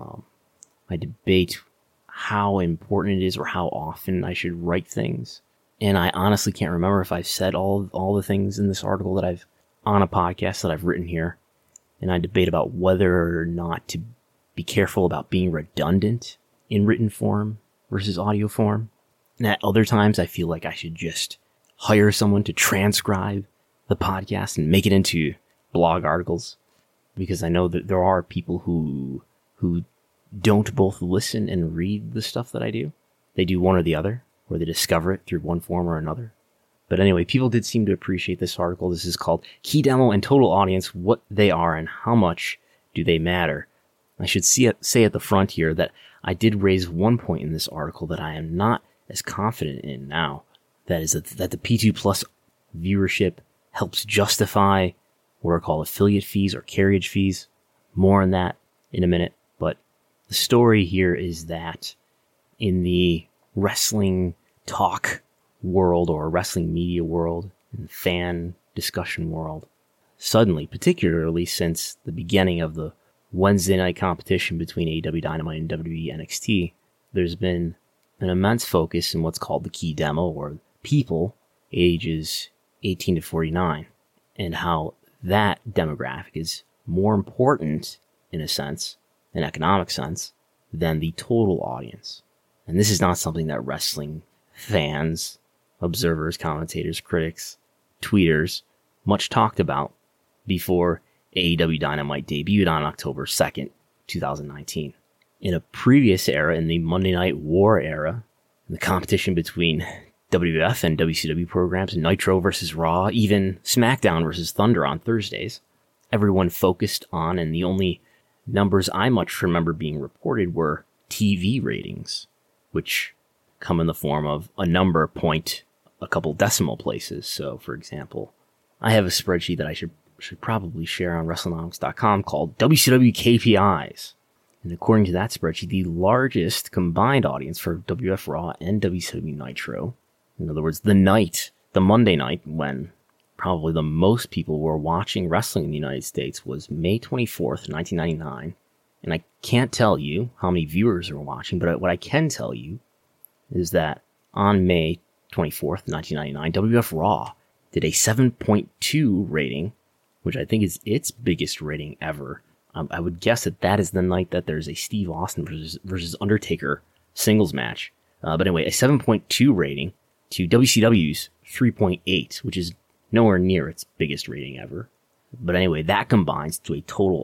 B: I debate how important it is or how often I should write things. And I honestly can't remember if I've said all the things in this article that I've on a podcast that I've written here. And I debate about whether or not to be careful about being redundant in written form versus audio form. And at other times I feel like I should just hire someone to transcribe the podcast and make it into blog articles, because I know that there are people who don't both listen and read the stuff that I do. They do one or the other, or they discover it through one form or another. But anyway, people did seem to appreciate this article. This is called Key Demo and Total Audience, What They Are and How Much Do They Matter. I should say at the front here that I did raise one point in this article that I am not as confident in now. That is that the P2 Plus viewership helps justify what are called affiliate fees or carriage fees. More on that in a minute. But the story here is that in the wrestling talk world or wrestling media world and fan discussion world, suddenly, particularly since the beginning of the Wednesday night competition between AEW Dynamite and WWE NXT, there's been an immense focus in what's called the key demo, or people ages 18 to 49, and how that demographic is more important, in a sense, an economic sense, than the total audience. And this is not something that wrestling fans, observers, commentators, critics, tweeters much talked about before AEW Dynamite debuted on October 2nd, 2019. In a previous era, in the Monday Night War era, the competition between WWF and WCW programs, Nitro versus Raw, even SmackDown versus Thunder on Thursdays, everyone focused on, and the only numbers I much remember being reported were TV ratings, which come in the form of a number point a couple decimal places. So, for example, I have a spreadsheet that I should probably share on WrestleNomics.com called WCW KPIs. And according to that spreadsheet, the largest combined audience for WWF Raw and WCW Nitro, in other words, the Monday night when probably the most people were watching wrestling in the United States, was May 24th, 1999. And I can't tell you how many viewers were watching, but what I can tell you is that on May 24th, 1999, WWF Raw did a 7.2 rating, which I think is its biggest rating ever. I would guess that is the night that there's a Steve Austin versus Undertaker singles match. But anyway, a 7.2 rating to WCW's 3.8, which is nowhere near its biggest rating ever. But anyway, that combines to a total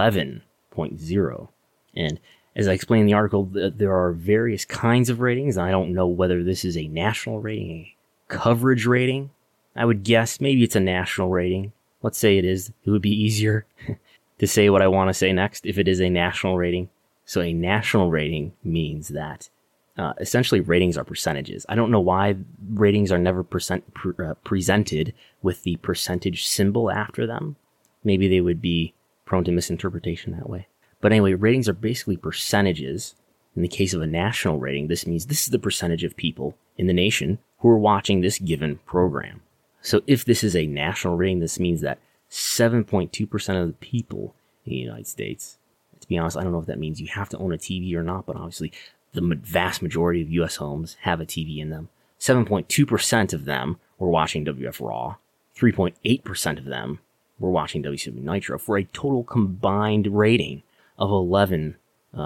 B: 11.0. And as I explained in the article, there are various kinds of ratings. I don't know whether this is a national rating, a coverage rating. I would guess maybe it's a national rating. Let's say it is. It would be easier to say what I want to say next if it is a national rating. So a national rating means that essentially ratings are percentages. I don't know why ratings are never presented with the percentage symbol after them. Maybe they would be prone to misinterpretation that way. But anyway, ratings are basically percentages. In the case of a national rating, this means this is the percentage of people in the nation who are watching this given program. So if this is a national rating, this means that 7.2% of the people in the United States, to be honest, I don't know if that means you have to own a TV or not, but obviously the vast majority of U.S. homes have a TV in them. 7.2% of them were watching WWF Raw. 3.8% of them were watching WCW Nitro, for a total combined rating of 11%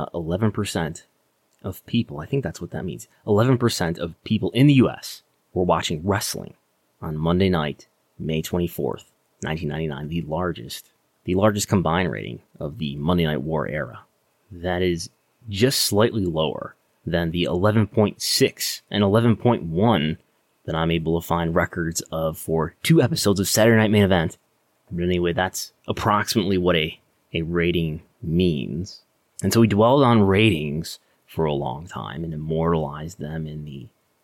B: of people. I think that's what that means. 11% of people in the U.S. were watching wrestling on Monday night, May 24th, 1999, the largest combined rating of the Monday Night War era. That is just slightly lower than the 11.6 and 11.1 that I'm able to find records of for 2 episodes of Saturday Night Main Event. But anyway, that's approximately what a rating means. And so we dwelled on ratings for a long time and immortalized them in the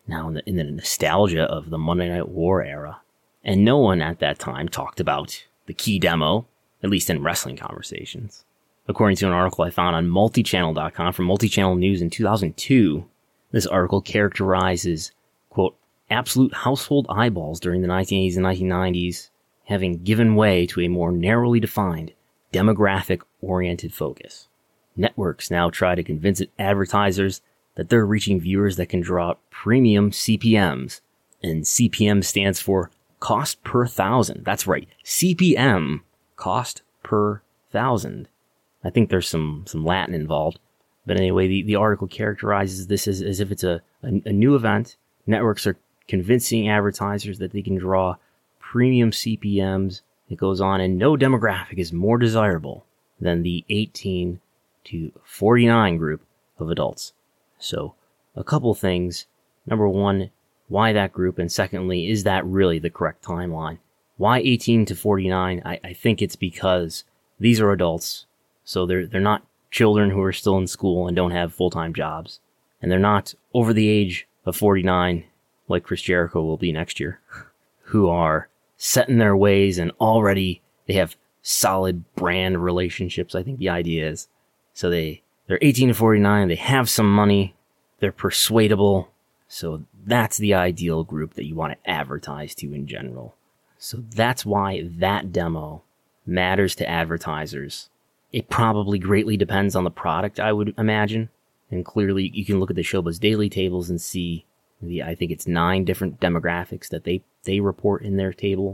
B: nostalgia of the Monday Night War era. And no one at that time talked about the key demo, at least in wrestling conversations. According to an article I found on multichannel.com from Multichannel News in 2002, this article characterizes, quote, absolute household eyeballs during the 1980s and 1990s having given way to a more narrowly defined, demographic-oriented focus. Networks now try to convince advertisers that they're reaching viewers that can draw premium CPMs, and CPM stands for cost per thousand. That's right, CPM, cost per thousand. I think there's some Latin involved. But anyway, the article characterizes this as if it's a new event. Networks are convincing advertisers that they can draw premium CPMs. It goes on, and no demographic is more desirable than the 18 to 49 group of adults. So, a couple things. Number one, why that group? And secondly, is that really the correct timeline? Why 18 to 49? I think it's because these are adults. So they're not children who are still in school and don't have full-time jobs. And they're not over the age of 49, like Chris Jericho will be next year, who are set in their ways and already they have solid brand relationships, I think the idea is. So they're 18 to 49, they have some money, they're persuadable. So that's the ideal group that you want to advertise to in general. So that's why that demo matters to advertisers. It probably greatly depends on the product, I would imagine. And clearly, you can look at the Showbuzz Daily tables and see I think it's 9 different demographics that they report in their table.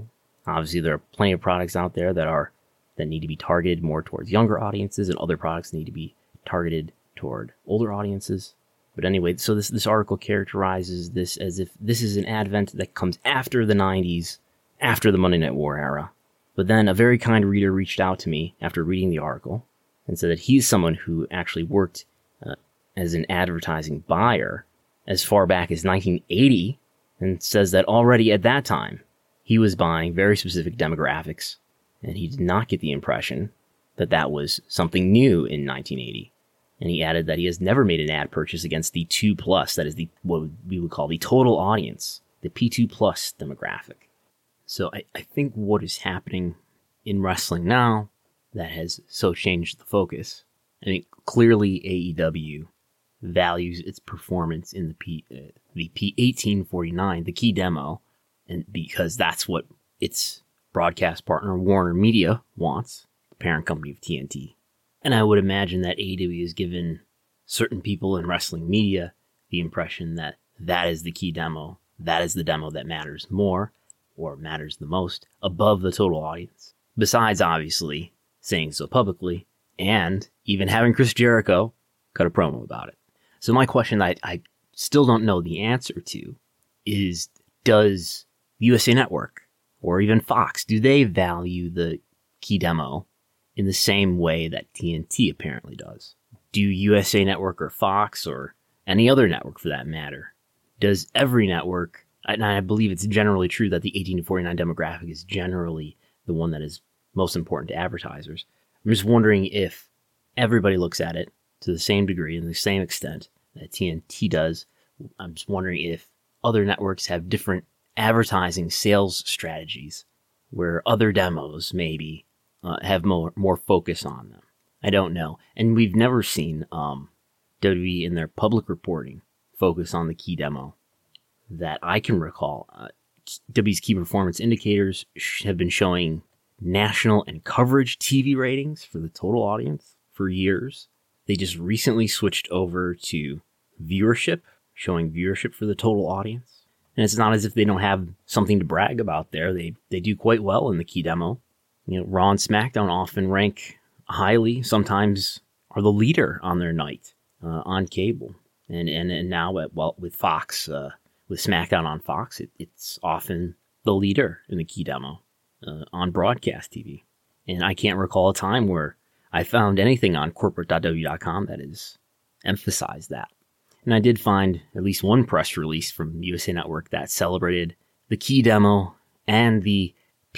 B: Obviously, there are plenty of products out there that need to be targeted more towards younger audiences, and other products need to be targeted toward older audiences. But anyway, so this article characterizes this as if this is an advent that comes after the 90s, after the Monday Night War era. But then a very kind reader reached out to me after reading the article and said that he's someone who actually worked as an advertising buyer as far back as 1980, and says that already at that time he was buying very specific demographics, and he did not get the impression that that was something new in 1980. And he added that he has never made an ad purchase against the 2+, that is what we would call the total audience, the P2+ demographic. So I think what is happening in wrestling now that has so changed the focus, I mean, clearly AEW values its performance in the P1849, the key demo, and because that's what its broadcast partner Warner Media wants, the parent company of TNT. And I would imagine that AEW has given certain people in wrestling media the impression that that is the key demo, that is the demo that matters more, or matters the most, above the total audience. Besides, obviously, saying so publicly, and even having Chris Jericho cut a promo about it. So my question that I still don't know the answer to is, does USA Network, or even Fox, do they value the key demo in the same way that TNT apparently does? Do USA Network or Fox, or any other network for that matter, does every network, and I believe it's generally true that the 18 to 49 demographic is generally the one that is most important to advertisers. I'm just wondering if everybody looks at it to the same degree and the same extent that TNT does. I'm just wondering if other networks have different advertising sales strategies where other demos maybe have more focus on them. I don't know. And we've never seen WWE in their public reporting focus on the key demo that I can recall. WWE's key performance indicators have been showing national and coverage TV ratings for the total audience for years. They just recently switched over to viewership, showing viewership for the total audience. And it's not as if they don't have something to brag about there. They do quite well in the key demo. You know, Raw and SmackDown often rank highly, sometimes are the leader on their night on cable. And now with Fox, with SmackDown on Fox, it's often the leader in the key demo on broadcast TV. And I can't recall a time where I found anything on corporate.w.com that has emphasized that. And I did find at least one press release from USA Network that celebrated the key demo and the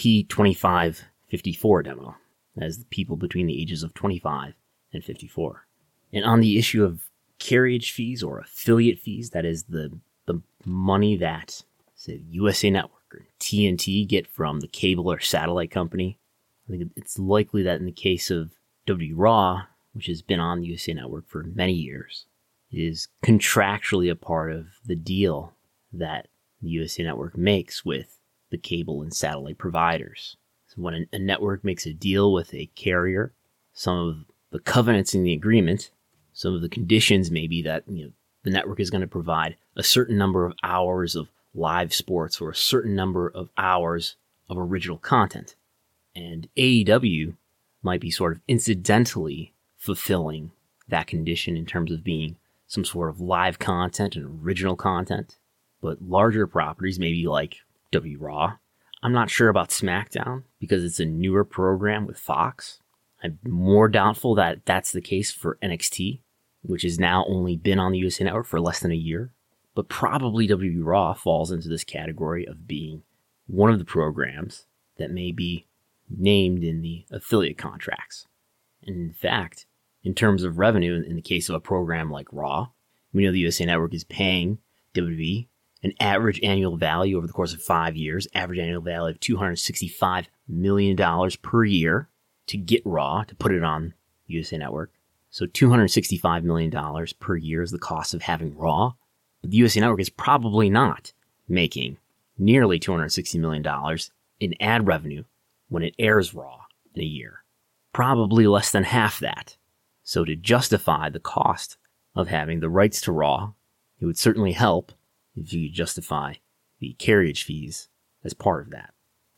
B: P2554 demo as the people between the ages of 25 and 54. And on the issue of carriage fees or affiliate fees, that is the money that, say, USA Network or TNT get from the cable or satellite company, I think it's likely that in the case of WWE Raw, which has been on the USA Network for many years, is contractually a part of the deal that the USA Network makes with the cable and satellite providers. So when a network makes a deal with a carrier, some of the covenants in the agreement, some of the conditions may be that the network is going to provide a certain number of hours of live sports or a certain number of hours of original content. And AEW might be sort of incidentally fulfilling that condition in terms of being some sort of live content and original content. But larger properties, maybe like WWE Raw. I'm not sure about SmackDown because it's a newer program with Fox. I'm more doubtful that that's the case for NXT, which has now only been on the USA Network for less than a year. But probably WWE Raw falls into this category of being one of the programs that may be named in the affiliate contracts. And in fact, in terms of revenue, in the case of a program like Raw, we know the USA Network is paying WWE an average annual value over the course of 5 years, average annual value of $265 million per year to get Raw, to put it on the USA Network. So $265 million per year is the cost of having Raw. But the USA Network is probably not making nearly $260 million in ad revenue when it airs Raw in a year. Probably less than half that. So to justify the cost of having the rights to Raw, it would certainly help if you could justify the carriage fees as part of that.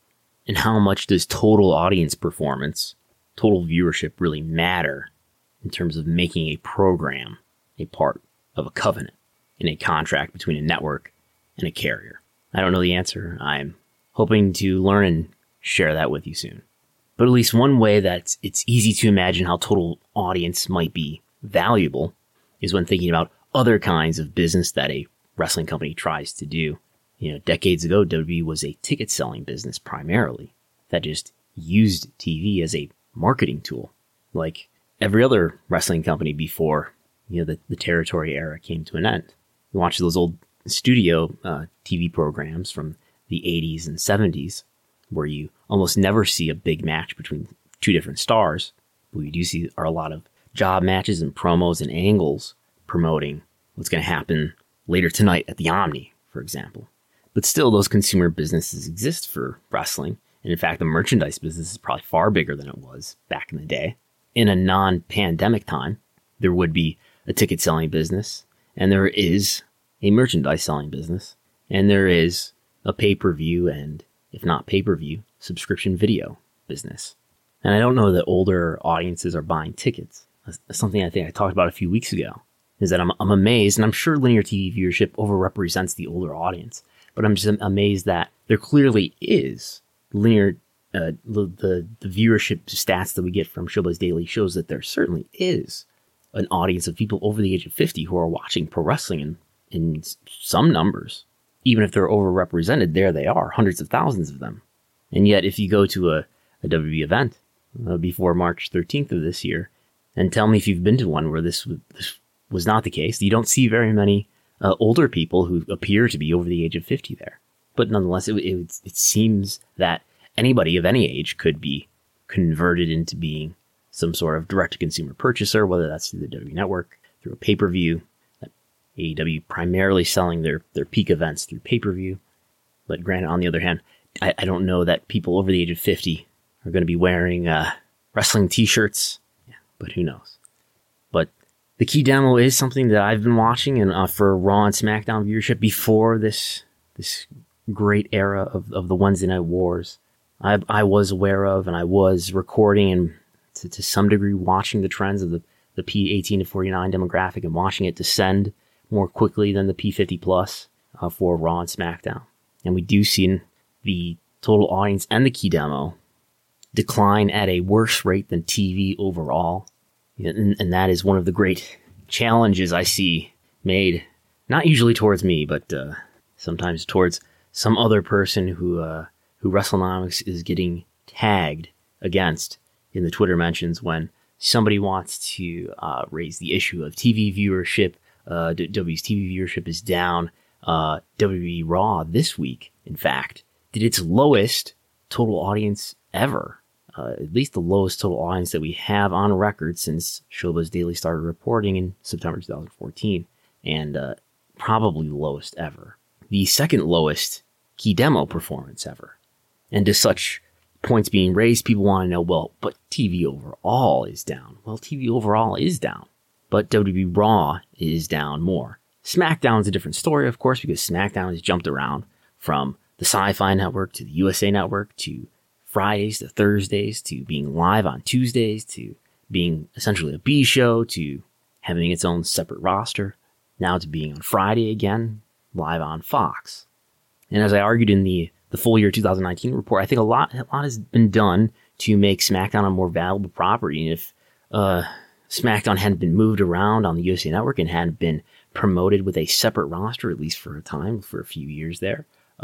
B: And how much does total audience performance, total viewership really matter in terms of making a program a part of a covenant in a contract between a network and a carrier? I don't know the answer. I'm hoping to learn and share that with you soon. But at least one way that it's easy to imagine how total audience might be valuable is when thinking about other kinds of business that a wrestling company tries to do. Decades ago, WWE was a ticket selling business primarily that just used TV as a marketing tool, like every other wrestling company before, the territory era came to an end. You watch those old studio TV programs from the 80s and 70s, where you almost never see a big match between two different stars. What you do see are a lot of job matches and promos and angles promoting what's going to happen later tonight at the Omni, for example. But still, those consumer businesses exist for wrestling. And in fact, the merchandise business is probably far bigger than it was back in the day. In a non-pandemic time, there would be a ticket selling business, and there is a merchandise selling business, and there is a pay-per-view and, if not pay-per-view, subscription video business. And I don't know that older audiences are buying tickets. That's something I think I talked about a few weeks ago, is that I'm amazed, and I'm sure linear TV viewership overrepresents the older audience, but I'm just amazed that there clearly is linear, the viewership stats that we get from Showbuzz Daily shows that there certainly is an audience of people over the age of 50 who are watching pro wrestling in some numbers. Even if they're overrepresented, there they are, hundreds of thousands of them. And yet, if you go to a WWE event before March 13th of this year, and tell me if you've been to one where this was not the case, you don't see very many older people who appear to be over the age of 50 there. But nonetheless, it seems that anybody of any age could be converted into being some sort of direct-to-consumer purchaser, whether that's through the WWE Network, through a pay-per-view. AEW primarily selling their peak events through pay-per-view. But granted, on the other hand, I don't know that people over the age of 50 are going to be wearing wrestling t-shirts. Yeah, but who knows? But the key demo is something that I've been watching, and for Raw and SmackDown viewership before this great era of the Wednesday Night Wars, I was aware of, and I was recording and to some degree watching the trends of the P18 to 49 demographic and watching it descend more quickly than the P50 plus for Raw and SmackDown. And we do see the total audience and the key demo decline at a worse rate than TV overall. And that is one of the great challenges I see made, not usually towards me, but sometimes towards some other person who WrestleNomics is getting tagged against in the Twitter mentions when somebody wants to raise the issue of TV viewership. WWE's TV viewership is down. WWE Raw this week, in fact, did its lowest total audience ever. At least the lowest total audience that we have on record since Showbuzz Daily started reporting in September 2014, and probably the lowest ever. The second lowest key demo performance ever. And to such points being raised, people want to know, well, but TV overall is down. Well, TV overall is down, but WWE Raw is down more. SmackDown's a different story, of course, because SmackDown has jumped around from the Sci-Fi Network to the USA Network to Fridays to Thursdays to being live on Tuesdays to being essentially a B show to having its own separate roster, now to being on Friday again, live on Fox. And as I argued in the full year 2019 report, I think a lot has been done to make SmackDown a more valuable property. And if SmackDown hadn't been moved around on the USA Network and hadn't been promoted with a separate roster, at least for a time, for a few years there,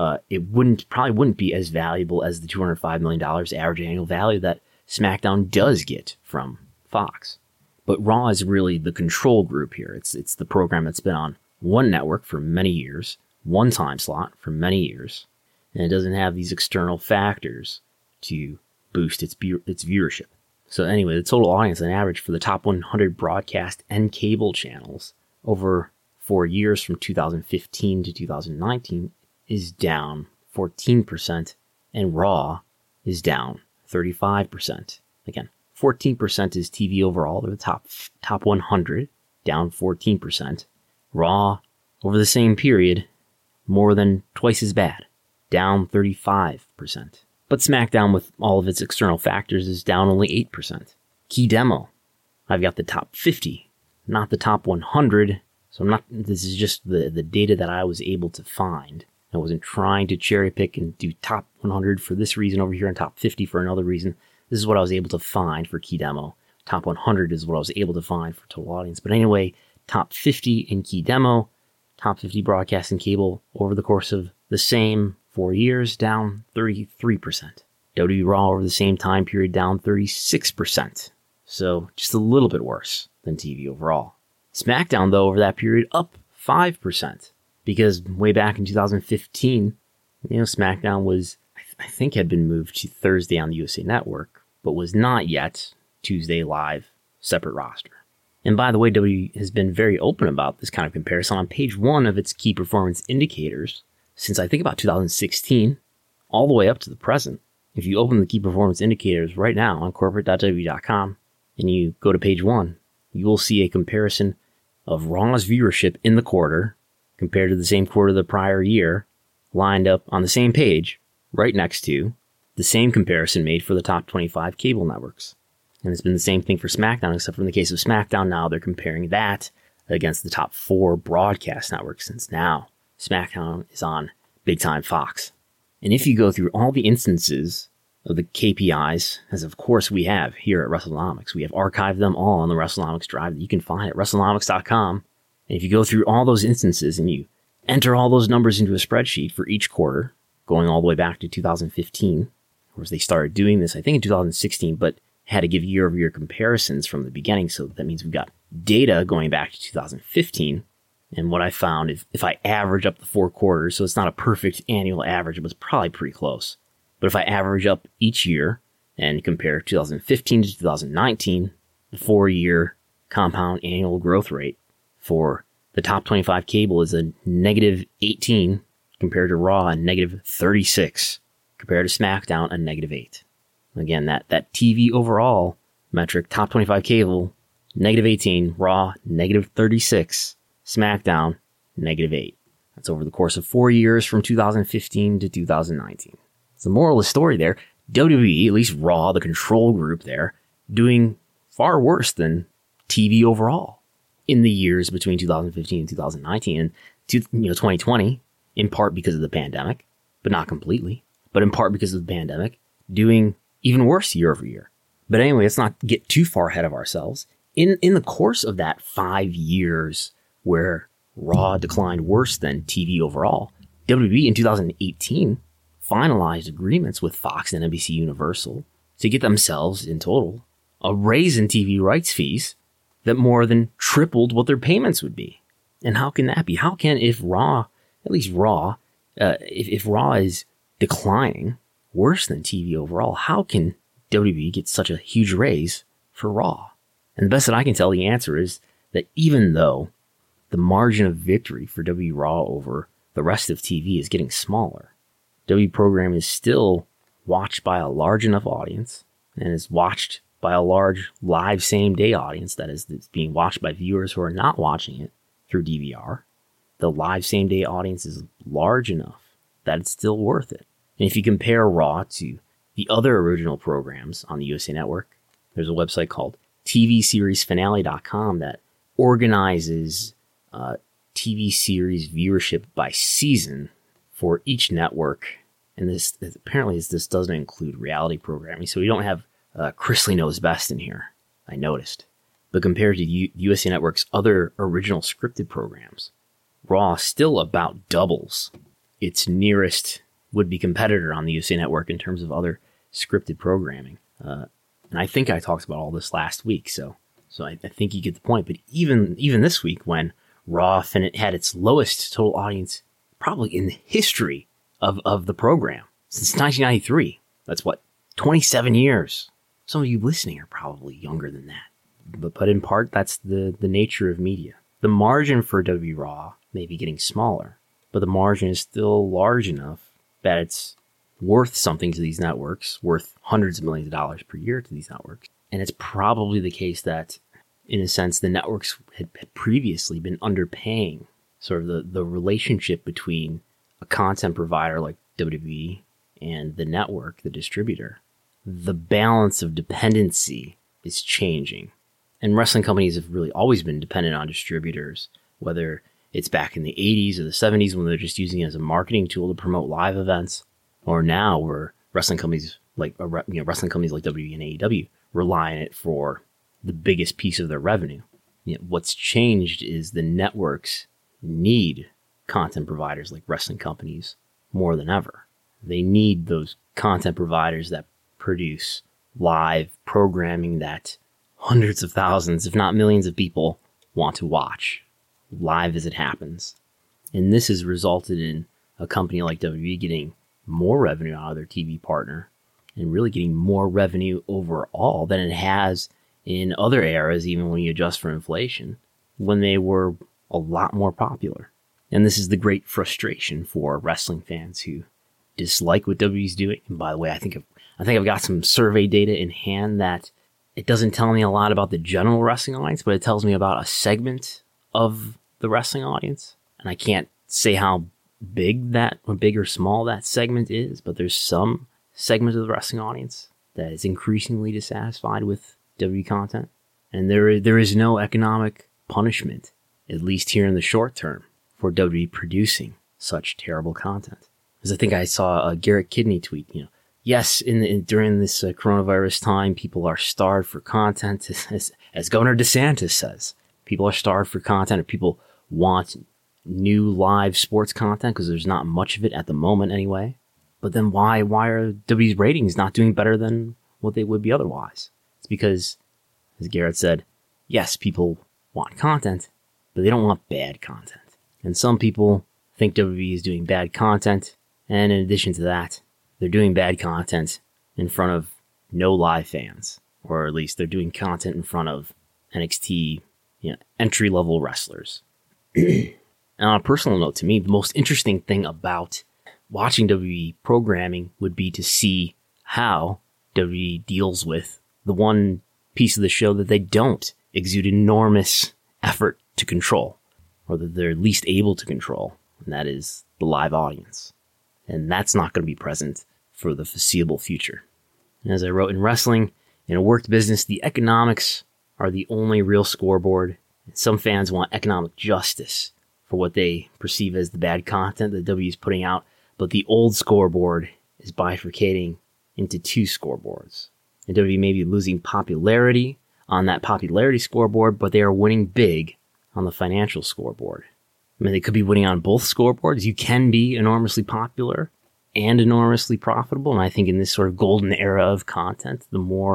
B: it probably wouldn't be as valuable as the $205 million average annual value that SmackDown does get from Fox. But Raw is really the control group here. It's the program that's been on one network for many years, one time slot for many years, and it doesn't have these external factors to boost its viewership. So anyway, the total audience on average for the top 100 broadcast and cable channels over 4 years from 2015 to 2019 is down 14%, and Raw is down 35%. Again, 14% is TV overall, they're the top 100, down 14%. Raw, over the same period, more than twice as bad, down 35%. But SmackDown, with all of its external factors, is down only 8%. Key demo, I've got the top 50, not the top 100. So this is just the data that I was able to find. I wasn't trying to cherry pick and do top 100 for this reason over here and top 50 for another reason. This is what I was able to find for key demo. Top 100 is what I was able to find for total audience. But anyway, top 50 in key demo, top 50 broadcast and cable over the course of the same 4 years, down 33%. WWE Raw over the same time period, down 36%. So just a little bit worse than TV overall. SmackDown, though, over that period, up 5%. Because way back in 2015, SmackDown was, I think, had been moved to Thursday on the USA Network, but was not yet Tuesday live, separate roster. And by the way, WWE has been very open about this kind of comparison on page 1 of its key performance indicators since I think about 2016, all the way up to the present. If you open the key performance indicators right now on corporate.wwe.com and you go to page 1, you will see a comparison of Raw's viewership in the quarter compared to the same quarter of the prior year, lined up on the same page, right next to the same comparison made for the top 25 cable networks. And it's been the same thing for SmackDown, except for in the case of SmackDown now, they're comparing that against the top 4 broadcast networks, since now SmackDown is on Big Time Fox. And if you go through all the instances of the KPIs, as of course we have here at WrestleNomics, we have archived them all on the WrestleNomics drive that you can find at WrestleNomics.com. And if you go through all those instances and you enter all those numbers into a spreadsheet for each quarter, going all the way back to 2015, of course they started doing this, I think in 2016, but had to give year-over-year comparisons from the beginning, so that means we've got data going back to 2015. And what I found, if I average up the 4 quarters, so it's not a perfect annual average, but it's probably pretty close. But if I average up each year and compare 2015 to 2019, the 4-year compound annual growth rate for the top 25 cable is a negative 18 compared to Raw, a negative 36 compared to SmackDown, a negative 8. Again, that TV overall metric, top 25 cable, negative 18, Raw, negative 36, SmackDown, negative 8. That's over the course of 4 years from 2015 to 2019. So the moral of the story there, WWE, at least Raw, the control group there, doing far worse than TV overall in the years between 2015 and 2019 and 2020, in part because of the pandemic, but not completely, but in part because of the pandemic, doing even worse year over year. But anyway, let's not get too far ahead of ourselves. In the course of that 5 years where Raw declined worse than TV overall, WWE in 2018 finalized agreements with Fox and NBC Universal to get themselves, in total, a raise in TV rights fees that more than tripled what their payments would be. And how can that be? How can, if Raw, at least Raw, if Raw is declining worse than TV overall, how can WWE get such a huge raise for Raw? And the best that I can tell, the answer is that even though the margin of victory for WWE Raw over the rest of TV is getting smaller, WWE program is still watched by a large enough audience and is watched by a large live same day audience, that is, it's being watched by viewers who are not watching it through DVR. The live same day audience is large enough that it's still worth it. And if you compare Raw to the other original programs on the USA Network, there's a website called TVSeriesFinale.com that organizes TV series viewership by season for each network. And this doesn't include reality programming, so we don't have Chrisley Knows Best in here, I noticed. But compared to USA Network's other original scripted programs, Raw still about doubles its nearest would-be competitor on the USA Network in terms of other scripted programming. And I think I talked about all this last week, so I think you get the point. But even this week, when Raw had its lowest total audience probably in the history of the program since 1993, that's 27 years. Some of you listening are probably younger than that. But in part, that's the nature of media. The margin for WWE Raw may be getting smaller, but the margin is still large enough that it's worth something to these networks, worth hundreds of millions of dollars per year to these networks. And it's probably the case that, in a sense, the networks had previously been underpaying sort of the relationship between a content provider like WWE and the network, the distributor, the balance of dependency is changing. And wrestling companies have really always been dependent on distributors, whether it's back in the 80s or the 70s when they're just using it as a marketing tool to promote live events, or now where wrestling companies like WWE and AEW rely on it for the biggest piece of their revenue. What's changed is the networks need content providers like wrestling companies more than ever. They need those content providers that produce live programming that hundreds of thousands, if not millions of people want to watch live as it happens. And this has resulted in a company like WWE getting more revenue out of their TV partner and really getting more revenue overall than it has in other eras, even when you adjust for inflation, when they were a lot more popular. And this is the great frustration for wrestling fans who dislike what WWE's doing. And by the way, I think I've got some survey data in hand that it doesn't tell me a lot about the general wrestling audience, but it tells me about a segment of the wrestling audience. And I can't say how big or small that segment is, but there's some segment of the wrestling audience that is increasingly dissatisfied with WWE content. And there is no economic punishment, at least here in the short term, for WWE producing such terrible content. Because I think I saw a Garrett Kidney tweet, yes, during this coronavirus time, people are starved for content, as Governor DeSantis says. People are starved for content, or people want new live sports content because there's not much of it at the moment anyway. But then why are WWE's ratings not doing better than what they would be otherwise? It's because, as Garrett said, yes, people want content, but they don't want bad content. And some people think WWE is doing bad content, and in addition to that, they're doing bad content in front of no live fans, or at least they're doing content in front of NXT, entry-level wrestlers. And on a personal note, to me, the most interesting thing about watching WWE programming would be to see how WWE deals with the one piece of the show that they don't exude enormous effort to control, or that they're least able to control, and that is the live audience. And that's not going to be present for the foreseeable future. And as I wrote, in wrestling, in a worked business, the economics are the only real scoreboard. And some fans want economic justice for what they perceive as the bad content that WWE is putting out, but the old scoreboard is bifurcating into two scoreboards. And WWE may be losing popularity on that popularity scoreboard, but they are winning big on the financial scoreboard. I mean, they could be winning on both scoreboards. You can be enormously popular and enormously profitable. And I think in this sort of golden era of content,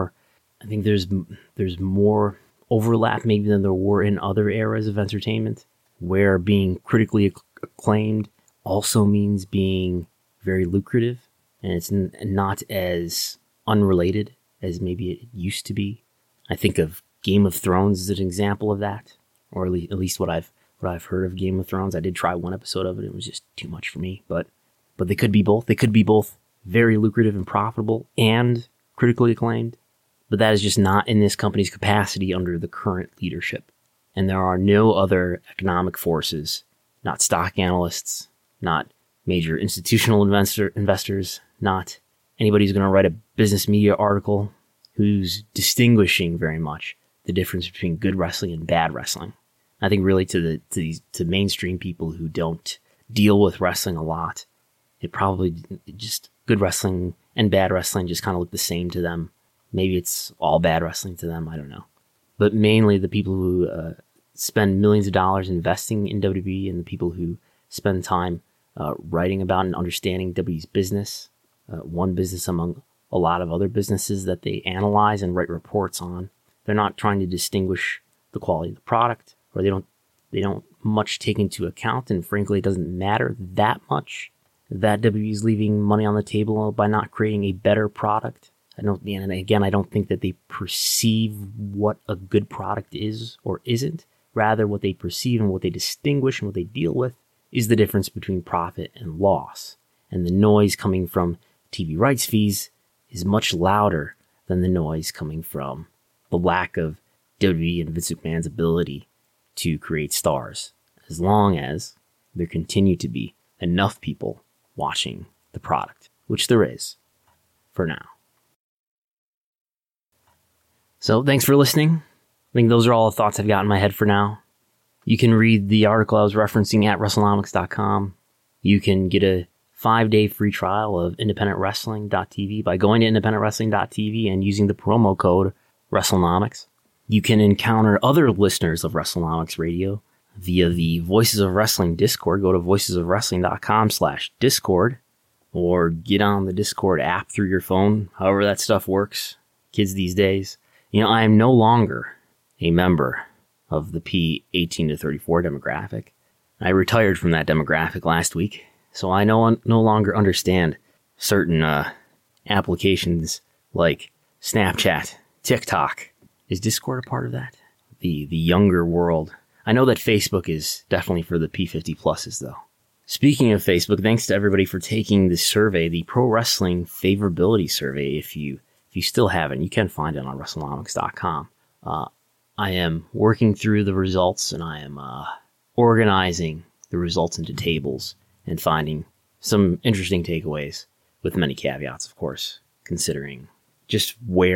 B: I think there's more overlap maybe than there were in other eras of entertainment, where being critically acclaimed also means being very lucrative, and it's not as unrelated as maybe it used to be. I think of Game of Thrones as an example of that, or at least what I've heard of Game of Thrones. I did try one episode of it. It was just too much for me, but they could be both. They could be both very lucrative and profitable and critically acclaimed, but that is just not in this company's capacity under the current leadership. And there are no other economic forces, not stock analysts, not major institutional investors, not anybody who's going to write a business media article who's distinguishing very much the difference between good wrestling and bad wrestling. I think really to mainstream people who don't deal with wrestling a lot, it probably just good wrestling and bad wrestling just kind of look the same to them. Maybe it's all bad wrestling to them. I don't know. But mainly the people who spend millions of dollars investing in WWE and the people who spend time writing about and understanding WWE's business, one business among a lot of other businesses that they analyze and write reports on. They're not trying to distinguish the quality of the product, or they don't much take into account, and frankly, it doesn't matter that much that WWE is leaving money on the table by not creating a better product. I don't think that they perceive what a good product is or isn't. Rather, what they perceive and what they distinguish and what they deal with is the difference between profit and loss. And the noise coming from TV rights fees is much louder than the noise coming from the lack of WWE and Vince McMahon's ability to create stars, as long as there continue to be enough people watching the product. which there is, for now. So thanks for listening. I think those are all the thoughts I've got in my head for now. You can read the article I was referencing at WrestleNomics.com. You can get a 5-day free trial of IndependentWrestling.tv by going to IndependentWrestling.tv and using the promo code WrestleNomics. You can encounter other listeners of WrestleNomics Radio via the Voices of Wrestling Discord. Go to voicesofwrestling.com/Discord or get on the Discord app through your phone, however that stuff works. Kids these days. You know, I am no longer a member of the P18 to 34 demographic. I retired from that demographic last week, so I no longer understand certain applications like Snapchat, TikTok. Is Discord a part of that? The younger world. I know that Facebook is definitely for the P50 pluses, though. Speaking of Facebook, thanks to everybody for taking the survey, the Pro Wrestling Favorability Survey. If you still haven't, you can find it on WrestleNomics.com. I am working through the results, and I am organizing the results into tables and finding some interesting takeaways, with many caveats, of course, considering just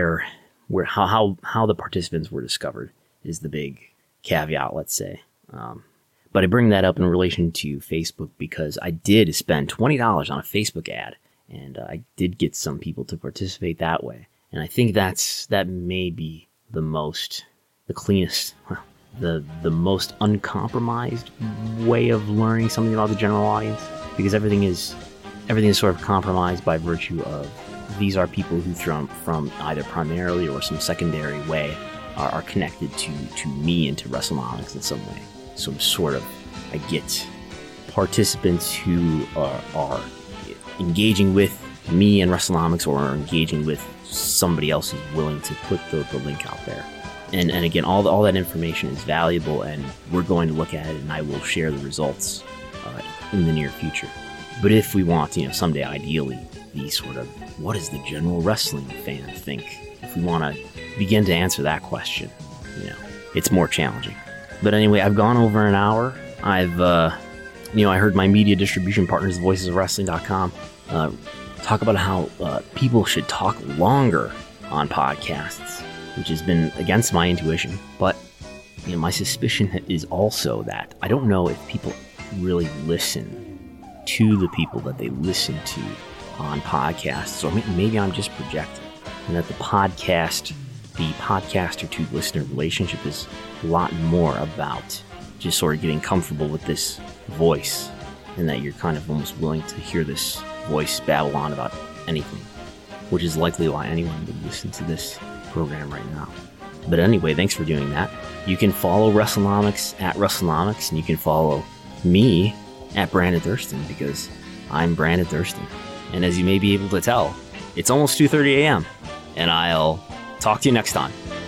B: how the participants were discovered is the big caveat, let's say. But I bring that up in relation to Facebook because I did spend $20 on a Facebook ad, and I did get some people to participate that way. And I think that may be the cleanest, the most uncompromised way of learning something about the general audience, because everything is sort of compromised by virtue of these are people who from either primarily or some secondary way are connected to me and to WrestleNomics in some way. So sort of I get participants who are engaging with me and WrestleNomics or are engaging with somebody else who's willing to put the link out there. And again, all that information is valuable, and we're going to look at it, and I will share the results in the near future. But if we want, someday ideally, the sort of, what does the general wrestling fan think? If we want to begin to answer that question, it's more challenging. But anyway, I've gone over an hour. I heard my media distribution partners, voicesofwrestling.com, talk about how people should talk longer on podcasts, which has been against my intuition. But my suspicion is also that I don't know if people really listen to the people that they listen to on podcasts, or maybe I'm just projecting, and that the podcaster to listener relationship is a lot more about just sort of getting comfortable with this voice, and that you're kind of almost willing to hear this voice babble on about anything, which is likely why anyone would listen to this program right now. But anyway, thanks for doing that. You can follow WrestleNomics at WrestleNomics, and you can follow me at Brandon Thurston, because I'm Brandon Thurston. And as you may be able to tell, it's almost 2:30 a.m., and I'll talk to you next time.